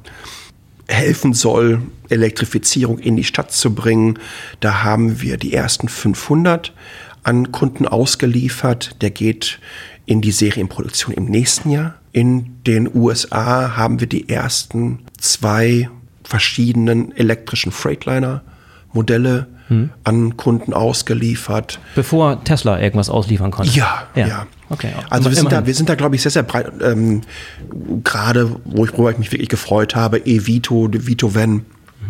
helfen soll, Elektrifizierung in die Stadt zu bringen. Da haben wir die ersten fünfhundert an Kunden ausgeliefert. Der geht in die Serienproduktion im nächsten Jahr. In den U S A haben wir die ersten zwei verschiedenen elektrischen Freightliner-Modelle hm. an Kunden ausgeliefert. Bevor Tesla irgendwas ausliefern konnte? Ja, ja. ja. Okay, also wir sind, da, wir sind da, glaube ich, sehr, sehr breit. Ähm, gerade, wo ich, worüber ich mich wirklich gefreut habe, e-Vito, Vito Van, mhm.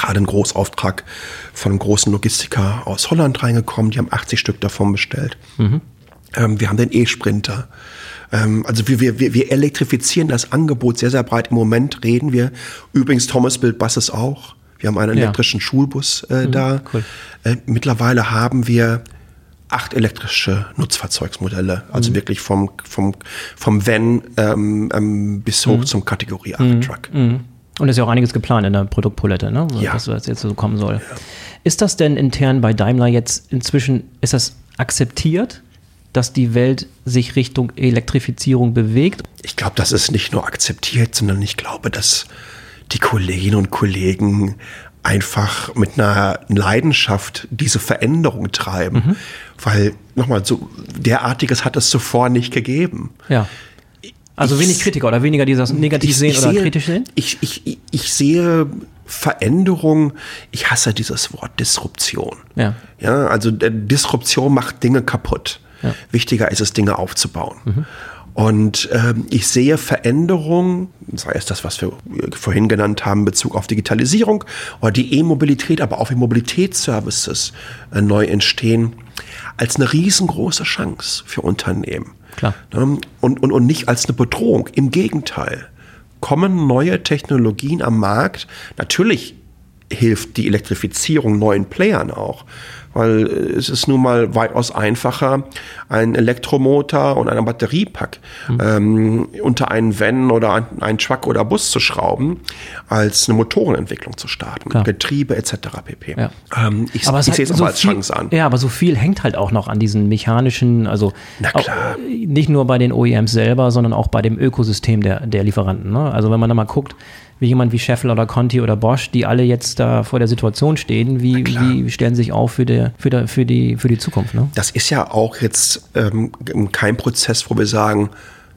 gerade ein Großauftrag von einem großen Logistiker aus Holland reingekommen. Die haben achtzig Stück davon bestellt. Mhm. Ähm, wir haben den E-Sprinter. Ähm, also wir, wir, wir elektrifizieren das Angebot sehr, sehr breit. Im Moment reden wir, übrigens Thomas Build Buses auch. Wir haben einen elektrischen ja. Schulbus äh, mhm, da. Cool. Äh, mittlerweile haben wir acht elektrische Nutzfahrzeugsmodelle. Also mhm. wirklich vom, vom, vom Van ähm, ähm, bis hoch mhm. zum Kategorie acht Truck. Mhm. Und ist ja auch einiges geplant in der Produktpalette, ne? Ja. Was jetzt so kommen soll. Ja. Ist das denn intern bei Daimler jetzt inzwischen, ist das akzeptiert, dass die Welt sich Richtung Elektrifizierung bewegt? Ich glaube, das ist nicht nur akzeptiert, sondern ich glaube, dass die Kolleginnen und Kollegen einfach mit einer Leidenschaft diese Veränderung treiben. Mhm. Weil, nochmal, so derartiges hat es zuvor nicht gegeben. Ja. Also ich, wenig Kritiker oder weniger, die das negativ ich, sehen ich oder sehe, kritisch sehen? Ich, ich, ich sehe Veränderung, ich hasse dieses Wort Disruption. Ja. Ja, also Disruption macht Dinge kaputt. Ja. Wichtiger ist es, Dinge aufzubauen. Mhm. Und ähm, ich sehe Veränderung, sei es das, was wir vorhin genannt haben in Bezug auf Digitalisierung oder die E-Mobilität, aber auch wie Mobilitätsservices äh, neu entstehen, als eine riesengroße Chance für Unternehmen. Klar. Und, und, und nicht als eine Bedrohung. Im Gegenteil. Kommen neue Technologien am Markt. Natürlich hilft die Elektrifizierung neuen Playern auch. Weil es ist nun mal weitaus einfacher, einen Elektromotor und einen Batteriepack mhm. ähm, unter einen Van oder einen Truck oder Bus zu schrauben, als eine Motorenentwicklung zu starten. Klar. Getriebe et cetera pp. Ja. Ähm, ich ich sehe es aber so als viel, Chance an. Ja, aber so viel hängt halt auch noch an diesen mechanischen, also auch, nicht nur bei den O E Ms selber, sondern auch bei dem Ökosystem der, der Lieferanten. Ne? Also wenn man da mal guckt, wie jemand wie Schaeffler oder Conti oder Bosch, die alle jetzt da vor der Situation stehen, wie, wie stellen sie sich auf für die, für die, für die, für die Zukunft? Ne? Das ist ja auch jetzt ähm, kein Prozess, wo wir sagen,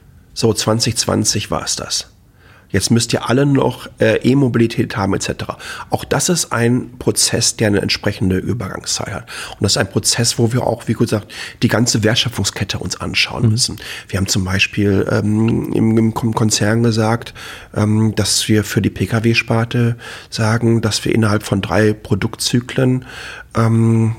so zwanzig zwanzig war es das. Jetzt müsst ihr alle noch äh, E-Mobilität haben et cetera. Auch das ist ein Prozess, der eine entsprechende Übergangszeit hat. Und das ist ein Prozess, wo wir auch, wie gesagt, die ganze Wertschöpfungskette uns anschauen mhm. müssen. Wir haben zum Beispiel ähm, im, im Konzern gesagt, ähm, dass wir für die Pkw-Sparte sagen, dass wir innerhalb von drei Produktzyklen ähm,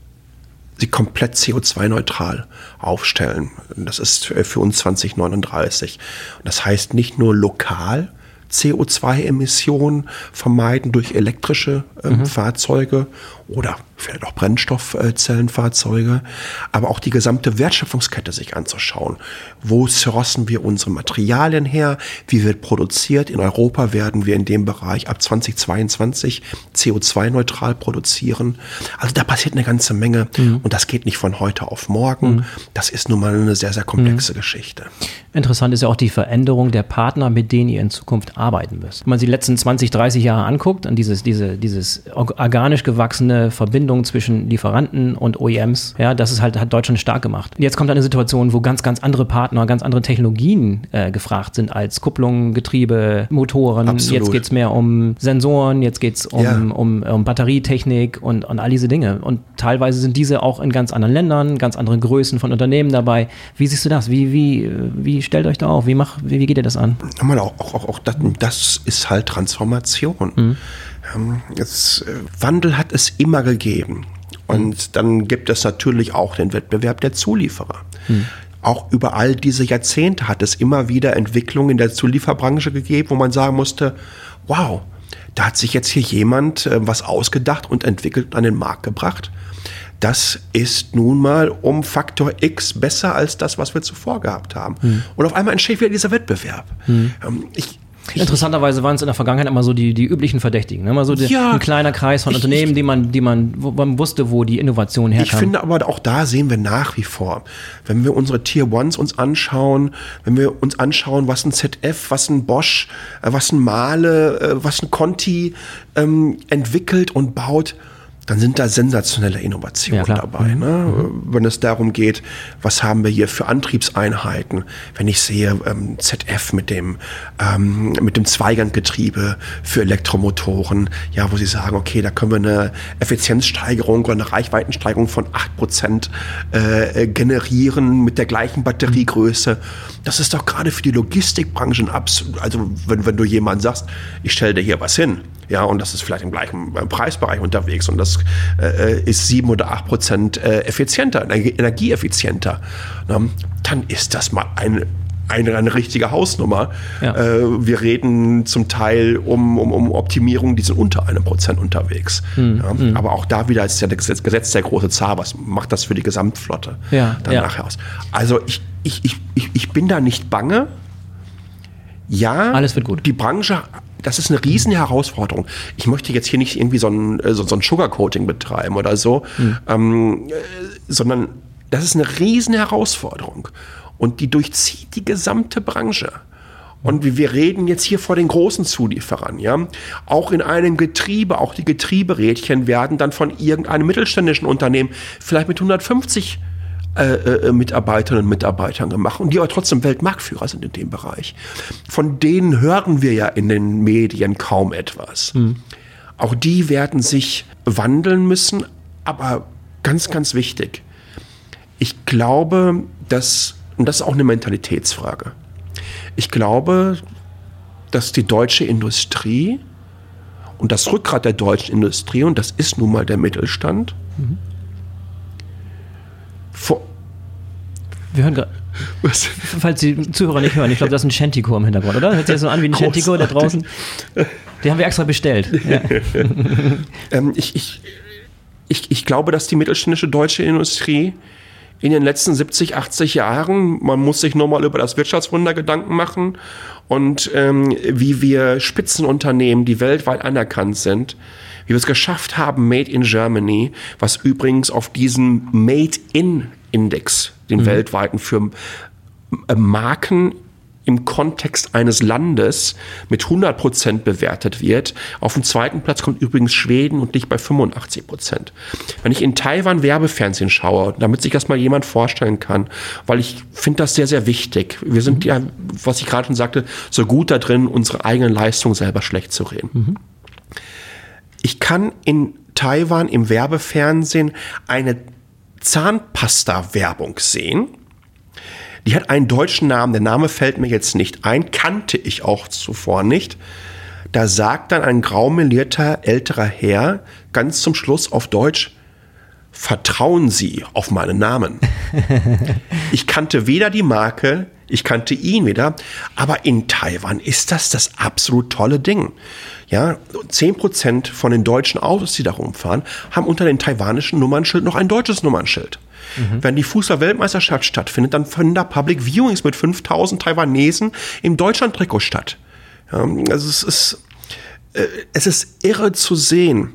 sie komplett C O zwei neutral aufstellen. Das ist für uns zwanzig neununddreißig. Und das heißt nicht nur lokal C O zwei Emissionen vermeiden durch elektrische äh, mhm. Fahrzeuge oder vielleicht auch Brennstoffzellenfahrzeuge, aber auch die gesamte Wertschöpfungskette sich anzuschauen. Wo sourcen wir unsere Materialien her? Wie wird produziert? In Europa werden wir in dem Bereich ab zwanzig zweiundzwanzig C O zwei neutral produzieren. Also da passiert eine ganze Menge mhm. und das geht nicht von heute auf morgen. Mhm. Das ist nun mal eine sehr, sehr komplexe mhm. Geschichte. Interessant ist ja auch die Veränderung der Partner, mit denen ihr in Zukunft arbeiten müsst. Wenn man sich die letzten zwanzig, dreißig Jahre anguckt und dieses, diese, dieses organisch gewachsene Verbindung zwischen Lieferanten und O E Ms, ja, das ist halt, hat Deutschland stark gemacht. Jetzt kommt eine Situation, wo ganz, ganz andere Partner, ganz andere Technologien äh, gefragt sind als Kupplung, Getriebe, Motoren. Absolut. Jetzt geht es mehr um Sensoren, jetzt geht es um, ja. um, um, um Batterietechnik und, und all diese Dinge. Und teilweise sind diese auch in ganz anderen Ländern, ganz andere Größen von Unternehmen dabei. Wie siehst du das? Wie, wie, wie stellt euch da auf? Wie, mach, wie, wie geht ihr das an? Auch, auch, auch das, das ist halt Transformation. Mhm. Das, äh, Wandel hat es immer gegeben. Und mhm. dann gibt es natürlich auch den Wettbewerb der Zulieferer. Mhm. Auch über all diese Jahrzehnte hat es immer wieder Entwicklungen in der Zulieferbranche gegeben, wo man sagen musste, wow, da hat sich jetzt hier jemand äh, was ausgedacht und entwickelt und an den Markt gebracht. Das ist nun mal um Faktor X besser als das, was wir zuvor gehabt haben. Mhm. Und auf einmal entsteht wieder dieser Wettbewerb. Mhm. Ähm, ich Interessanterweise waren es in der Vergangenheit immer so die, die üblichen Verdächtigen, ne? Immer so die, ja, ein kleiner Kreis von ich, Unternehmen, ich, die man, die man, wo man wusste, wo die Innovation herkam. Ich finde aber auch da sehen wir nach wie vor, wenn wir unsere Tier Ones uns anschauen, wenn wir uns anschauen, was ein Z F, was ein Bosch, was ein Mahle, was ein Conti ähm, entwickelt und baut, dann sind da sensationelle Innovationen ja, dabei. Ne? Mhm. Wenn es darum geht, was haben wir hier für Antriebseinheiten? Wenn ich sehe ähm, Z F mit dem ähm, mit dem Zweiganggetriebe für Elektromotoren, ja, wo sie sagen, okay, da können wir eine Effizienzsteigerung oder eine Reichweitensteigerung von acht Prozent äh, generieren mit der gleichen Batteriegröße. Das ist doch gerade für die Logistikbranche absolut, also wenn, wenn du jemand sagst, ich stelle dir hier was hin, Ja, und das ist vielleicht im gleichen Preisbereich unterwegs und das äh, ist sieben oder acht Prozent äh, effizienter, energieeffizienter. Ne? Dann ist das mal eine Eine, eine richtige Hausnummer. Ja. Äh, wir reden zum Teil um, um, um Optimierungen, die sind unter einem Prozent unterwegs. Mhm. Ja, mhm. Aber auch da wieder ist ja das Gesetz der große Zahl. Was macht das für die Gesamtflotte ja, dann ja. nachher aus? Also ich, ich, ich, ich, ich bin da nicht bange. Ja, alles wird gut. Die Branche, das ist eine riesen Herausforderung. Ich möchte jetzt hier nicht irgendwie so ein, so, so ein Sugarcoating betreiben oder so, mhm. ähm, äh, sondern das ist eine riesen Herausforderung. Und die durchzieht die gesamte Branche. Und wir reden jetzt hier vor den großen Zulieferern, ja. Auch in einem Getriebe, auch die Getrieberädchen werden dann von irgendeinem mittelständischen Unternehmen vielleicht mit hundertfünfzig äh, äh, Mitarbeiterinnen und Mitarbeitern gemacht und die aber trotzdem Weltmarktführer sind in dem Bereich. Von denen hören wir ja in den Medien kaum etwas. Mhm. Auch die werden sich wandeln müssen, aber ganz, ganz wichtig. Ich glaube, dass Und das ist auch eine Mentalitätsfrage. Ich glaube, dass die deutsche Industrie und das Rückgrat der deutschen Industrie, und das ist nun mal der Mittelstand, mhm. vor Wir hören gerade, falls die Zuhörer nicht hören, ich glaube, das ist ein Shantychor im Hintergrund, oder? Hört sich das so an wie ein Shantychor da draußen? Den haben wir extra bestellt. Ja. ähm, ich, ich, ich, ich glaube, dass die mittelständische deutsche Industrie in den letzten siebzig, achtzig Jahren, man muss sich nur mal über das Wirtschaftswunder Gedanken machen und ähm, wie wir Spitzenunternehmen, die weltweit anerkannt sind, wie wir es geschafft haben, Made in Germany, was übrigens auf diesen Made-in-Index, den mhm. weltweiten für äh, Marken im Kontext eines Landes mit hundert Prozent bewertet wird. Auf dem zweiten Platz kommt übrigens Schweden und liegt bei fünfundachtzig Prozent. Wenn ich in Taiwan Werbefernsehen schaue, damit sich das mal jemand vorstellen kann, weil ich finde das sehr, sehr wichtig. Wir sind mhm. ja, was ich gerade schon sagte, so gut da drin, unsere eigenen Leistungen selber schlecht zu reden. Mhm. Ich kann in Taiwan im Werbefernsehen eine Zahnpasta-Werbung sehen. Die hat einen deutschen Namen, der Name fällt mir jetzt nicht ein, kannte ich auch zuvor nicht. Da sagt dann ein graumelierter älterer Herr ganz zum Schluss auf Deutsch: Vertrauen Sie auf meinen Namen. Ich kannte weder die Marke, ich kannte ihn weder, aber in Taiwan ist das das absolut tolle Ding. Ja, zehn Prozent von den deutschen Autos, die da rumfahren, haben unter dem taiwanischen Nummernschild noch ein deutsches Nummernschild. Mhm. Wenn die Fußball-Weltmeisterschaft stattfindet, dann finden da Public Viewings mit fünftausend Taiwanesen im Deutschland-Trikot statt. Ja, also es ist, äh, es ist irre zu sehen,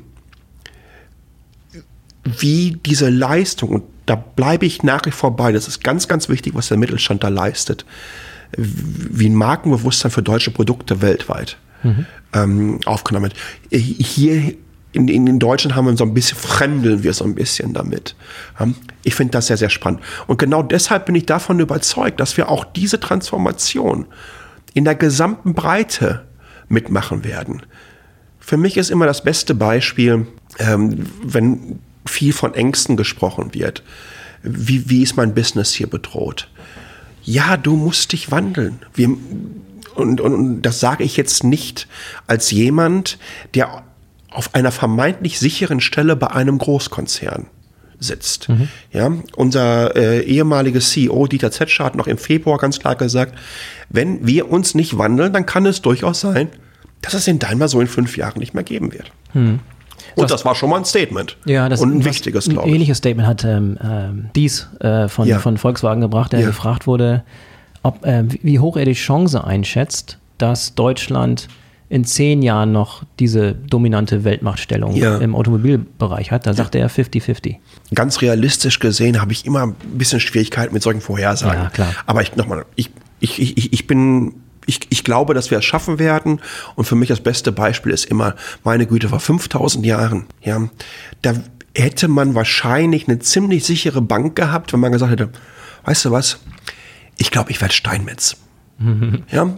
wie diese Leistung, und da bleibe ich nach wie vor bei, das ist ganz, ganz wichtig, was der Mittelstand da leistet, wie ein Markenbewusstsein für deutsche Produkte weltweit mhm. ähm, aufgenommen wird. Hier In, in, in Deutschland haben wir so ein bisschen, fremdeln wir so ein bisschen damit. Ich finde das sehr, sehr spannend. Und genau deshalb bin ich davon überzeugt, dass wir auch diese Transformation in der gesamten Breite mitmachen werden. Für mich ist immer das beste Beispiel, ähm, wenn viel von Ängsten gesprochen wird. Wie, wie ist mein Business hier bedroht? Ja, du musst dich wandeln. Wir, und, und, und das sage ich jetzt nicht als jemand, der auf einer vermeintlich sicheren Stelle bei einem Großkonzern sitzt. Mhm. Ja, unser äh, ehemaliger C E O Dieter Zetscher hat noch im Februar ganz klar gesagt, wenn wir uns nicht wandeln, dann kann es durchaus sein, dass es den Daimler so in fünf Jahren nicht mehr geben wird. Mhm. Und das, das war schon mal ein Statement. Ja, das und ein wichtiges, glaube ich. Ein ähnliches Statement hat ähm, ähm, Dies äh, von, ja. von Volkswagen gebracht, der ja. gefragt wurde, ob, äh, wie hoch er die Chance einschätzt, dass Deutschland in zehn Jahren noch diese dominante Weltmachtstellung ja. im Automobilbereich hat. Da sagte ja. er fifty fifty. Ganz realistisch gesehen habe ich immer ein bisschen Schwierigkeiten mit solchen Vorhersagen. Ja, klar. Aber ich nochmal, ich, ich, ich, ich bin, ich, ich glaube, dass wir es schaffen werden. Und für mich das beste Beispiel ist immer, meine Güte, vor fünftausend Jahren, ja, da hätte man wahrscheinlich eine ziemlich sichere Bank gehabt, wenn man gesagt hätte, weißt du was, ich glaube, ich werde Steinmetz. Ja,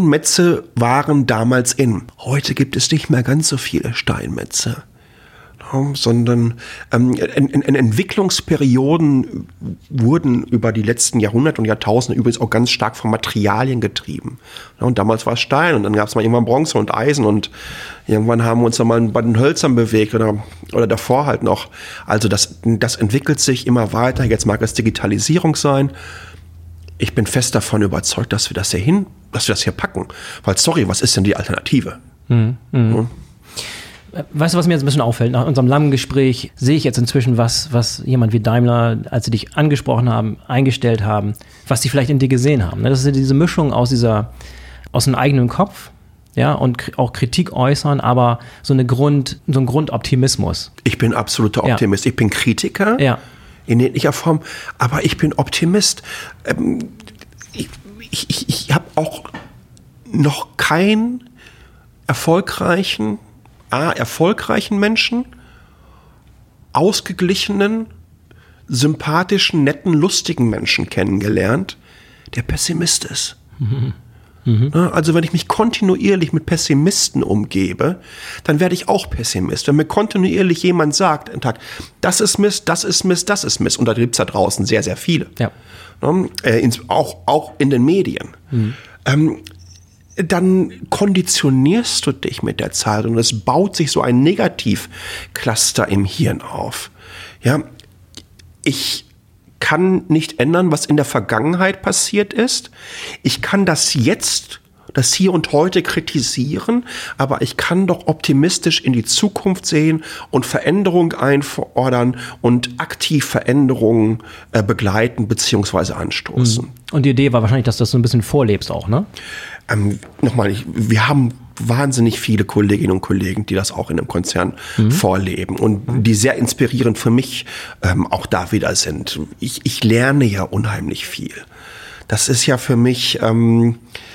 Steinmetze waren damals in. Heute gibt es nicht mehr ganz so viele Steinmetze. sondern ähm, in, in Entwicklungsperioden wurden über die letzten Jahrhunderte und Jahrtausende übrigens auch ganz stark von Materialien getrieben. Ja, und damals war es Stein und dann gab es mal irgendwann Bronze und Eisen und irgendwann haben wir uns dann mal bei den Hölzern bewegt oder, oder davor halt noch. Also das, das entwickelt sich immer weiter. Jetzt mag es Digitalisierung sein. Ich bin fest davon überzeugt, dass wir das hier hin, dass wir das hier packen. Weil, sorry, was ist denn die Alternative? Mhm. Mhm. Ja. Weißt du, was mir jetzt ein bisschen auffällt? Nach unserem langen Gespräch sehe ich jetzt inzwischen, was, was jemand wie Daimler, als sie dich angesprochen haben, eingestellt haben, was sie vielleicht in dir gesehen haben. Das ist ja diese Mischung aus dieser, aus einem eigenen Kopf, ja, und auch Kritik äußern, aber so eine Grund, so ein Grundoptimismus. Ich bin absoluter Optimist. Ja. Ich bin Kritiker. Ja. In jeglicher Form, aber ich bin Optimist. Ähm, ich ich, ich, ich habe auch noch keinen erfolgreichen, A, erfolgreichen Menschen, ausgeglichenen, sympathischen, netten, lustigen Menschen kennengelernt, der Pessimist ist. Mhm. Mhm. Also wenn ich mich kontinuierlich mit Pessimisten umgebe, dann werde ich auch Pessimist. Wenn mir kontinuierlich jemand sagt, einen Tag, das ist Mist, das ist Mist, das ist Mist, und da gibt es da draußen sehr, sehr viele. Ja. Äh, ins, auch, auch in den Medien. Mhm. Ähm, dann konditionierst du dich mit der Zeit und es baut sich so ein Negativcluster im Hirn auf. Ja, ich kann nicht ändern, was in der Vergangenheit passiert ist. Ich kann das jetzt, das Hier und Heute kritisieren, aber ich kann doch optimistisch in die Zukunft sehen und Veränderung einfordern und aktiv Veränderungen äh, begleiten bzw. anstoßen. Und die Idee war wahrscheinlich, dass du das so ein bisschen vorlebst auch, ne? Ähm, nochmal, ich, wir haben wahnsinnig viele Kolleginnen und Kollegen, die das auch in einem Konzern mhm. vorleben und die sehr inspirierend für mich ähm, auch da wieder sind. Ich, ich lerne ja unheimlich viel. Das ist ja für mich, ähm,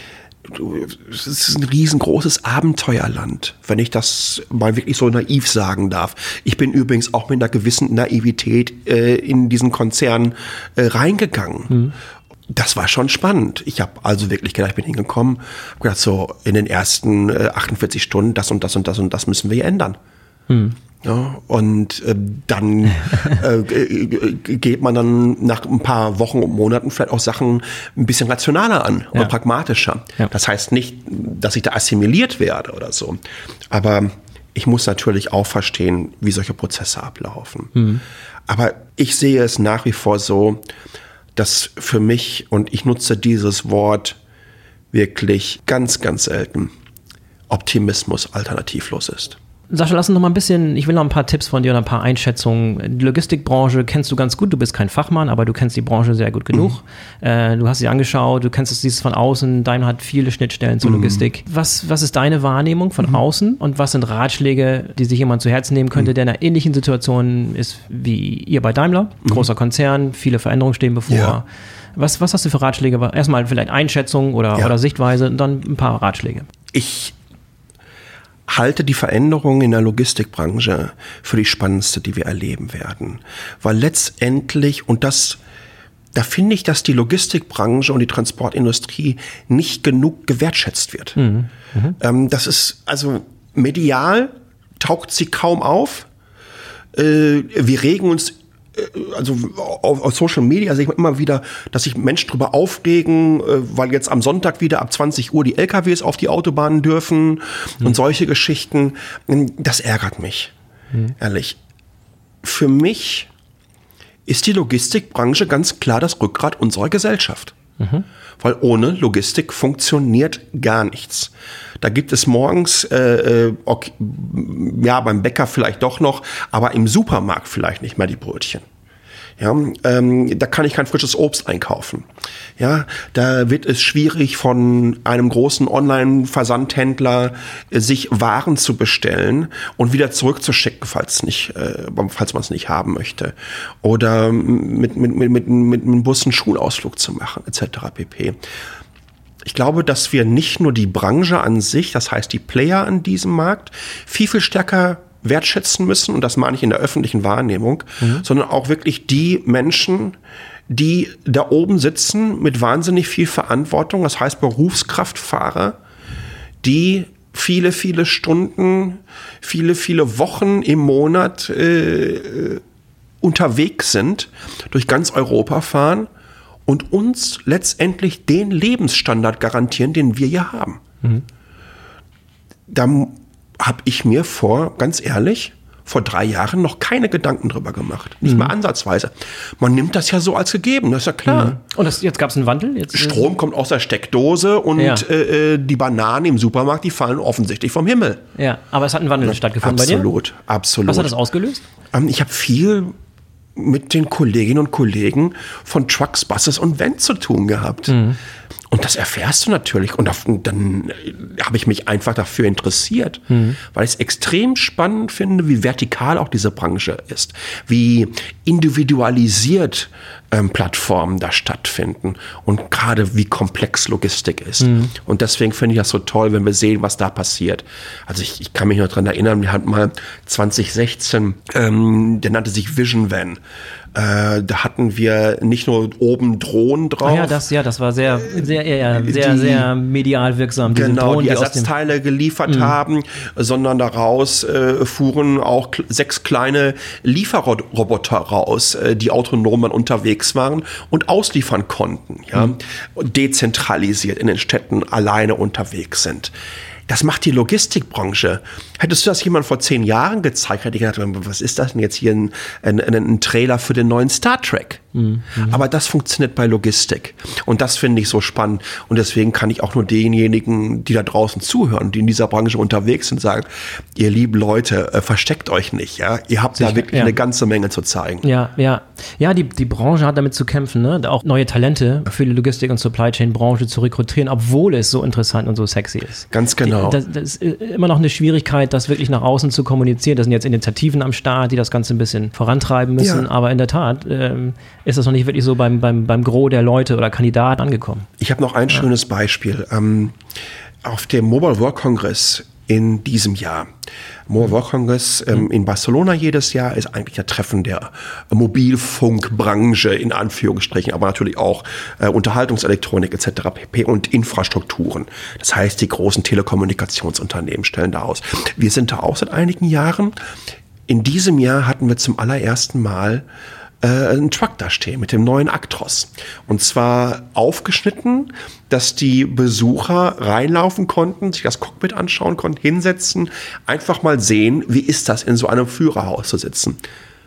es ist ein riesengroßes Abenteuerland, wenn ich das mal wirklich so naiv sagen darf. Ich bin übrigens auch mit einer gewissen Naivität äh, in diesen Konzern äh, reingegangen. Mhm. Das war schon spannend. Ich habe also wirklich gedacht, ich bin hingekommen, habe gedacht, so in den ersten äh, achtundvierzig Stunden, das und das und das und das müssen wir hier ändern. Hm. Ja, und äh, dann äh, geht man dann nach ein paar Wochen und Monaten vielleicht auch Sachen ein bisschen rationaler an ja. oder pragmatischer. Ja. Das heißt nicht, dass ich da assimiliert werde oder so. Aber ich muss natürlich auch verstehen, wie solche Prozesse ablaufen. Hm. Aber ich sehe es nach wie vor so, dass für mich, und ich nutze dieses Wort wirklich ganz, ganz selten, Optimismus alternativlos ist. Sascha, lass uns noch mal ein bisschen, ich will noch ein paar Tipps von dir und ein paar Einschätzungen. Die Logistikbranche kennst du ganz gut, du bist kein Fachmann, aber du kennst die Branche sehr gut genug. Mhm. Äh, du hast sie angeschaut, du kennst es siehst von außen, Daimler hat viele Schnittstellen zur mhm. Logistik. Was, was ist deine Wahrnehmung von mhm. außen und was sind Ratschläge, die sich jemand zu Herzen nehmen könnte, mhm. der in einer ähnlichen Situation ist wie ihr bei Daimler? Mhm. Großer Konzern, viele Veränderungen stehen bevor. Ja. Was, was hast du für Ratschläge? Erstmal vielleicht Einschätzung oder, ja. oder Sichtweise und dann ein paar Ratschläge. Ich halte die Veränderung in der Logistikbranche für die spannendste, die wir erleben werden. Weil letztendlich, und das, da finde ich, dass die Logistikbranche und die Transportindustrie nicht genug gewertschätzt wird. Mhm. Mhm. Ähm, das ist, also medial taucht sie kaum auf. Äh, wir regen uns Also auf, auf Social Media sehe ich immer wieder, dass sich Menschen darüber aufregen, weil jetzt am Sonntag wieder ab zwanzig Uhr die L K Ws auf die Autobahnen dürfen mhm. und solche Geschichten. Das ärgert mich, mhm. ehrlich. Für mich ist die Logistikbranche ganz klar das Rückgrat unserer Gesellschaft. Mhm. Weil ohne Logistik funktioniert gar nichts. Da gibt es morgens, äh, okay, ja, beim Bäcker vielleicht doch noch, aber im Supermarkt vielleicht nicht mehr die Brötchen. Ja, ähm, da kann ich kein frisches Obst einkaufen. Ja, da wird es schwierig, von einem großen Online-Versandhändler äh, sich Waren zu bestellen und wieder zurückzuschicken, falls nicht, äh, falls man es nicht haben möchte. Oder mit mit mit mit mit einem Bus einen Schulausflug zu machen, et cetera pp. Ich glaube, dass wir nicht nur die Branche an sich, das heißt die Player an diesem Markt, viel, viel stärker wertschätzen müssen, und das meine ich in der öffentlichen Wahrnehmung, mhm. sondern auch wirklich die Menschen, die da oben sitzen mit wahnsinnig viel Verantwortung, das heißt Berufskraftfahrer, die viele, viele Stunden, viele, viele Wochen im Monat äh, unterwegs sind, durch ganz Europa fahren und uns letztendlich den Lebensstandard garantieren, den wir hier haben. Mhm. Da habe ich mir vor, ganz ehrlich, vor drei Jahren noch keine Gedanken drüber gemacht. Nicht mhm. mal ansatzweise. Man nimmt das ja so als gegeben, das ist ja klar. Mhm. Und das, jetzt gab es einen Wandel? Jetzt Strom kommt aus der Steckdose und ja. äh, die Bananen im Supermarkt, die fallen offensichtlich vom Himmel. Ja, aber es hat ein Wandel ja, stattgefunden absolut, bei dir? Absolut, absolut. Was hat das ausgelöst? Ähm, ich habe viel mit den Kolleginnen und Kollegen von Trucks, Buses und Vans zu tun gehabt. Mhm. Und das erfährst du natürlich. Und dann habe ich mich einfach dafür interessiert, mhm. weil ich es extrem spannend finde, wie vertikal auch diese Branche ist, wie individualisiert ähm, Plattformen da stattfinden und gerade wie komplex Logistik ist. Mhm. Und deswegen finde ich das so toll, wenn wir sehen, was da passiert. Also ich, ich kann mich noch dran erinnern, wir hatten mal zwanzig sechzehn, ähm, der nannte sich Vision Van. Äh, da hatten wir nicht nur oben Drohnen drauf. Ah ja, das, ja, das war sehr, sehr, ja, sehr, die, sehr medial wirksam. Genau, Drohnen, die Ersatzteile geliefert mhm. haben, sondern daraus äh, fuhren auch k- sechs kleine Lieferroboter raus, äh, die autonom dann unterwegs waren und ausliefern konnten. Ja? Mhm. Dezentralisiert in den Städten alleine unterwegs sind. Das macht die Logistikbranche. Hättest du das jemand vor zehn Jahren gezeigt, hätte ich gedacht, was ist das denn jetzt hier, ein, ein, ein Trailer für den neuen Star Trek? Mhm. Aber das funktioniert bei Logistik. Und das finde ich so spannend. Und deswegen kann ich auch nur denjenigen, die da draußen zuhören, die in dieser Branche unterwegs sind, sagen, ihr lieben Leute, äh, versteckt euch nicht. Ja? Ihr habt Sicher, da wirklich ja. eine ganze Menge zu zeigen. Ja, ja. Ja, die, die Branche hat damit zu kämpfen, ne? Auch neue Talente für die Logistik- und Supply-Chain-Branche zu rekrutieren, obwohl es so interessant und so sexy ist. Ganz genau. Das, das ist immer noch eine Schwierigkeit, das wirklich nach außen zu kommunizieren. Da sind jetzt Initiativen am Start, die das Ganze ein bisschen vorantreiben müssen. Ja. Aber in der Tat ähm, ist das noch nicht wirklich so beim, beim, beim Gros der Leute oder Kandidaten angekommen. Ich habe noch ein ja. schönes Beispiel. Ähm, auf dem Mobile World Congress in diesem Jahr. Mobile World Congress ähm, in Barcelona jedes Jahr ist eigentlich ein Treffen der Mobilfunkbranche in Anführungsstrichen, aber natürlich auch äh, Unterhaltungselektronik et cetera pp. Und Infrastrukturen. Das heißt, die großen Telekommunikationsunternehmen stellen da aus. Wir sind da auch seit einigen Jahren. In diesem Jahr hatten wir zum allerersten Mal äh, einen Truck da stehen mit dem neuen Actros. Und zwar aufgeschnitten, dass die Besucher reinlaufen konnten, sich das Cockpit anschauen konnten, hinsetzen, einfach mal sehen, wie ist das, in so einem Führerhaus zu sitzen.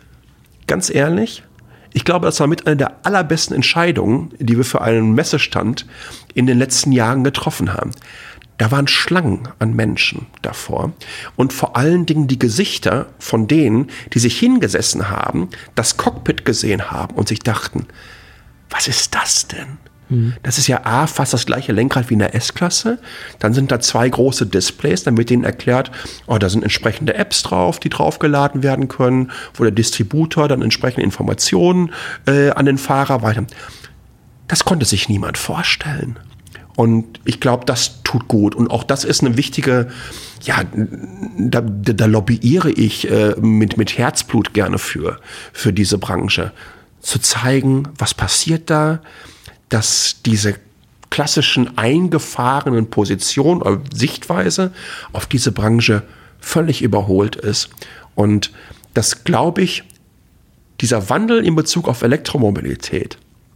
Ganz ehrlich, ich glaube, das war mit einer der allerbesten Entscheidungen, die wir für einen Messestand in den letzten Jahren getroffen haben. Da waren Schlangen an Menschen davor und vor allen Dingen die Gesichter von denen, die sich hingesessen haben, das Cockpit gesehen haben und sich dachten, was ist das denn? Mhm. Das ist ja A, fast das gleiche Lenkrad wie in der S-Klasse. Dann sind da zwei große Displays, dann wird denen erklärt, oh, da sind entsprechende Apps drauf, die draufgeladen werden können, wo der Distributor dann entsprechende Informationen äh, an den Fahrer weiter. Das konnte sich niemand vorstellen. Und ich glaube, das tut gut. Und auch das ist eine wichtige, ja, da, da lobbyiere ich äh, mit, mit Herzblut gerne für, für diese Branche. Zu zeigen, was passiert da, dass diese klassischen eingefahrenen Positionen oder Sichtweise auf diese Branche völlig überholt ist. Und das, glaube ich, dieser Wandel in Bezug auf Elektromobilität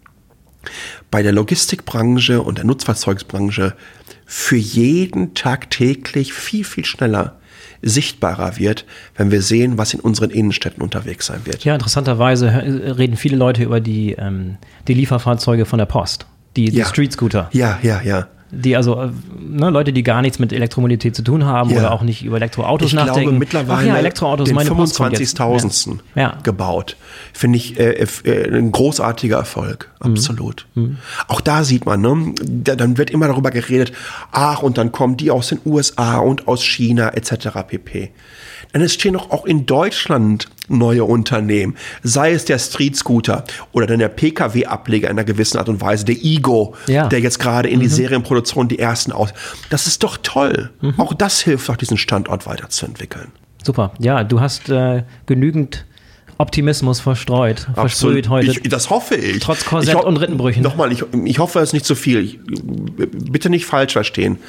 bei der Logistikbranche und der Nutzfahrzeugbranche für jeden tagtäglich viel, viel schneller sichtbarer wird, wenn wir sehen, was in unseren Innenstädten unterwegs sein wird. Ja, interessanterweise reden viele Leute über die, ähm, die Lieferfahrzeuge von der Post, die, die ja. Street Scooter. Ja, ja, ja. Die also, ne, Leute, die gar nichts mit Elektromobilität zu tun haben ja. oder auch nicht über Elektroautos ich nachdenken. Ich glaube mittlerweile Ach ja, Elektroautos, den meine fünfundzwanzigtausendsten Ja. Ja. gebaut. Finde ich äh, äh, ein großartiger Erfolg. Absolut. Mhm. Auch da sieht man, ne, da, dann wird immer darüber geredet, ach, und dann kommen die aus den U S A und aus China et cetera pp. Dann entstehen auch in Deutschland neue Unternehmen, sei es der Street Scooter oder dann der P K W-Ableger in einer gewissen Art und Weise, der Igo, ja. der jetzt gerade in mhm. die Serienproduktion die ersten aus. Das ist doch toll. Mhm. Auch das hilft doch, diesen Standort weiterzuentwickeln. Super. Ja, du hast äh, genügend Optimismus verstreut, versprüht heute. Ich, das hoffe ich. Trotz Korsett ich ho- und Rittenbrüchen. Nochmal, ich, ich hoffe, es ist nicht zu viel. Ich, bitte nicht falsch verstehen.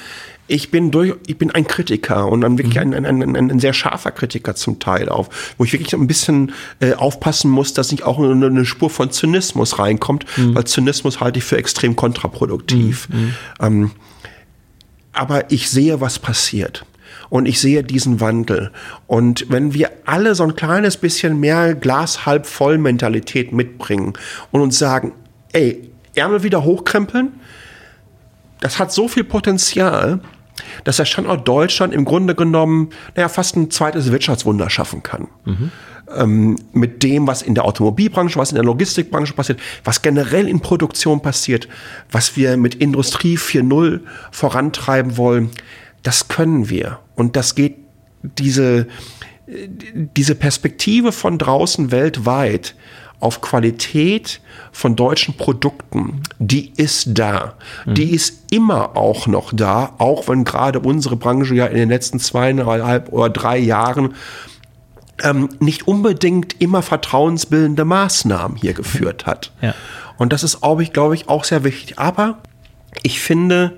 Ich bin durch, ich bin ein Kritiker und dann wirklich mhm. ein, ein, ein, ein sehr scharfer Kritiker zum Teil auch, wo ich wirklich ein bisschen äh, aufpassen muss, dass nicht auch eine, eine Spur von Zynismus reinkommt, mhm. weil Zynismus halte ich für extrem kontraproduktiv. Mhm. Ähm, aber ich sehe, was passiert. Und ich sehe diesen Wandel. Und wenn wir alle so ein kleines bisschen mehr Glas halb voll Mentalität mitbringen und uns sagen, ey, Ärmel wieder hochkrempeln, das hat so viel Potenzial, dass der Standort Deutschland im Grunde genommen, naja, fast ein zweites Wirtschaftswunder schaffen kann. Mhm. Ähm, mit dem, was in der Automobilbranche, was in der Logistikbranche passiert, was generell in Produktion passiert, was wir mit Industrie vier Punkt null vorantreiben wollen, das können wir. Und das geht, diese, diese Perspektive von draußen weltweit auf Qualität von deutschen Produkten, die ist da. Mhm. Die ist immer auch noch da, auch wenn gerade unsere Branche ja in den letzten zweieinhalb oder drei Jahren ähm, nicht unbedingt immer vertrauensbildende Maßnahmen hier geführt hat. Ja. Und das ist, glaube ich, glaube ich, auch sehr wichtig. Aber ich finde,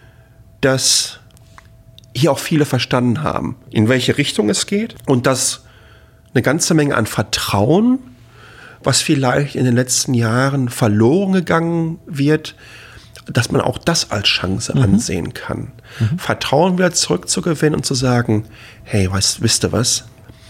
dass hier auch viele verstanden haben, in welche Richtung es geht und dass eine ganze Menge an Vertrauen, was vielleicht in den letzten Jahren verloren gegangen wird, dass man auch das als Chance mhm. ansehen kann. Mhm. Vertrauen wieder zurückzugewinnen und zu sagen, hey, weißt, wisst ihr was?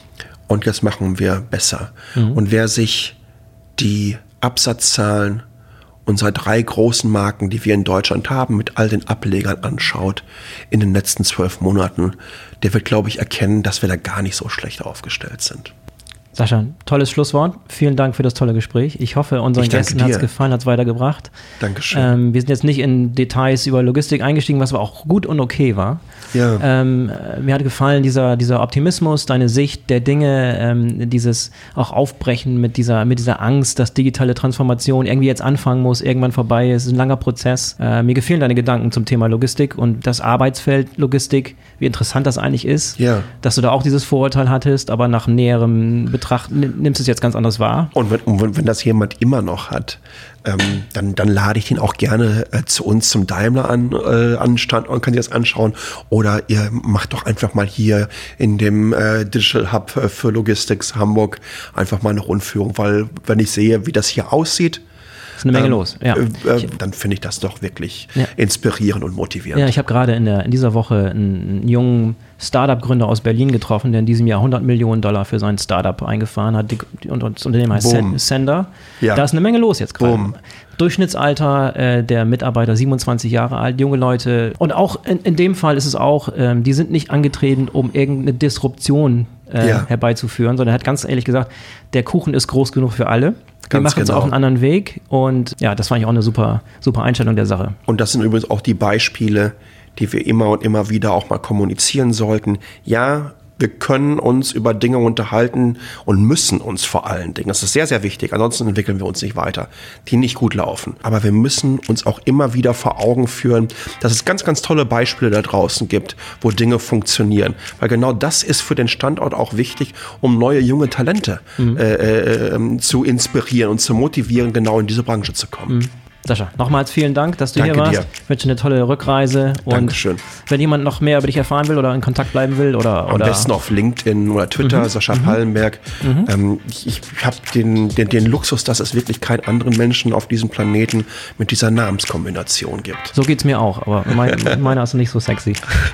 Und jetzt machen wir besser. Mhm. Und wer sich die Absatzzahlen unserer drei großen Marken, die wir in Deutschland haben, mit all den Ablegern anschaut in den letzten zwölf Monaten, der wird, glaube ich, erkennen, dass wir da gar nicht so schlecht aufgestellt sind. Sascha, tolles Schlusswort. Vielen Dank für das tolle Gespräch. Ich hoffe, unseren Gästen hat es gefallen, hat es weitergebracht. Dankeschön. Ähm, wir sind jetzt nicht in Details über Logistik eingestiegen, was aber auch gut und okay war. Ja. Ähm, mir hat gefallen dieser, dieser Optimismus, deine Sicht der Dinge, ähm, dieses auch Aufbrechen mit dieser, mit dieser Angst, dass digitale Transformation irgendwie jetzt anfangen muss, irgendwann vorbei ist. Es ist ein langer Prozess. Äh, mir gefallen deine Gedanken zum Thema Logistik und das Arbeitsfeld Logistik, wie interessant das eigentlich ist, ja. dass du da auch dieses Vorurteil hattest, aber nach näherem Betracht nimmst du es jetzt ganz anders wahr. Und wenn, und wenn das jemand immer noch hat, ähm, dann, dann lade ich den auch gerne äh, zu uns zum Daimler an, äh, an Standort und kann sich das anschauen. Oder ihr macht doch einfach mal hier in dem äh, Digital Hub für Logistics Hamburg einfach mal eine Rundführung, weil wenn ich sehe, wie das hier aussieht, ist eine Menge ähm, los. Ja. Äh, dann finde ich das doch wirklich ja. inspirierend und motivierend. Ja, ich habe gerade in, in dieser Woche einen, einen jungen Startup-Gründer aus Berlin getroffen, der in diesem Jahr hundert Millionen Dollar für sein Startup eingefahren hat. Die, und das Unternehmen heißt Boom. Sender. Ja. Da ist eine Menge los jetzt gerade. Boom. Durchschnittsalter äh, der Mitarbeiter siebenundzwanzig Jahre alt, junge Leute. Und auch in, in dem Fall ist es auch, ähm, die sind nicht angetreten, um irgendeine Disruption äh, ja. herbeizuführen, sondern er hat ganz ehrlich gesagt, der Kuchen ist groß genug für alle. Wir Ganz machen es genau. auf einen anderen Weg und ja, das war eigentlich auch eine super, super Einstellung der Sache. Und das sind übrigens auch die Beispiele, die wir immer und immer wieder auch mal kommunizieren sollten. Ja, wir können uns über Dinge unterhalten und müssen uns vor allen Dingen, das ist sehr, sehr wichtig, ansonsten entwickeln wir uns nicht weiter, die nicht gut laufen. Aber wir müssen uns auch immer wieder vor Augen führen, dass es ganz, ganz tolle Beispiele da draußen gibt, wo Dinge funktionieren. Weil genau das ist für den Standort auch wichtig, um neue, junge Talente mhm. äh, äh, zu inspirieren und zu motivieren, genau in diese Branche zu kommen. Mhm. Sascha, nochmals vielen Dank, dass du Danke hier warst. Dir. Ich wünsche eine tolle Rückreise. Und Dankeschön. Wenn jemand noch mehr über dich erfahren will oder in Kontakt bleiben will oder... Am oder besten auf LinkedIn oder Twitter, mhm. Sascha mhm. Pallenberg. Mhm. Ähm, ich ich habe den, den, den Luxus, dass es wirklich keinen anderen Menschen auf diesem Planeten mit dieser Namenskombination gibt. So geht's mir auch, aber mein, meiner ist nicht so sexy.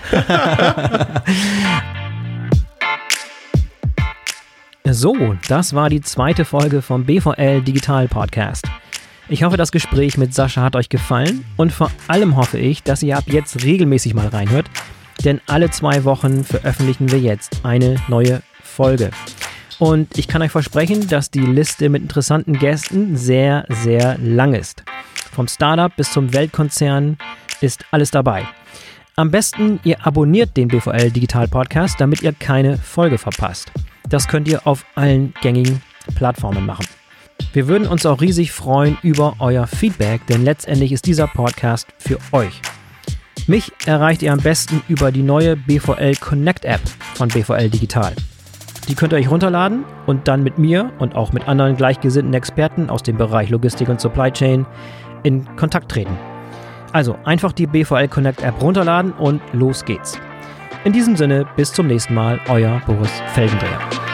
So, das war die zweite Folge vom B V L Digital Podcast. Ich hoffe, das Gespräch mit Sascha hat euch gefallen und vor allem hoffe ich, dass ihr ab jetzt regelmäßig mal reinhört, denn alle zwei Wochen veröffentlichen wir jetzt eine neue Folge. Und ich kann euch versprechen, dass die Liste mit interessanten Gästen sehr, sehr lang ist. Vom Startup bis zum Weltkonzern ist alles dabei. Am besten, ihr abonniert den B V L Digital Podcast, damit ihr keine Folge verpasst. Das könnt ihr auf allen gängigen Plattformen machen. Wir würden uns auch riesig freuen über euer Feedback, denn letztendlich ist dieser Podcast für euch. Mich erreicht ihr am besten über die neue B V L Connect App von B V L Digital. Die könnt ihr euch runterladen und dann mit mir und auch mit anderen gleichgesinnten Experten aus dem Bereich Logistik und Supply Chain in Kontakt treten. Also einfach die B V L Connect App runterladen und los geht's. In diesem Sinne, bis zum nächsten Mal, euer Boris Felgendreher.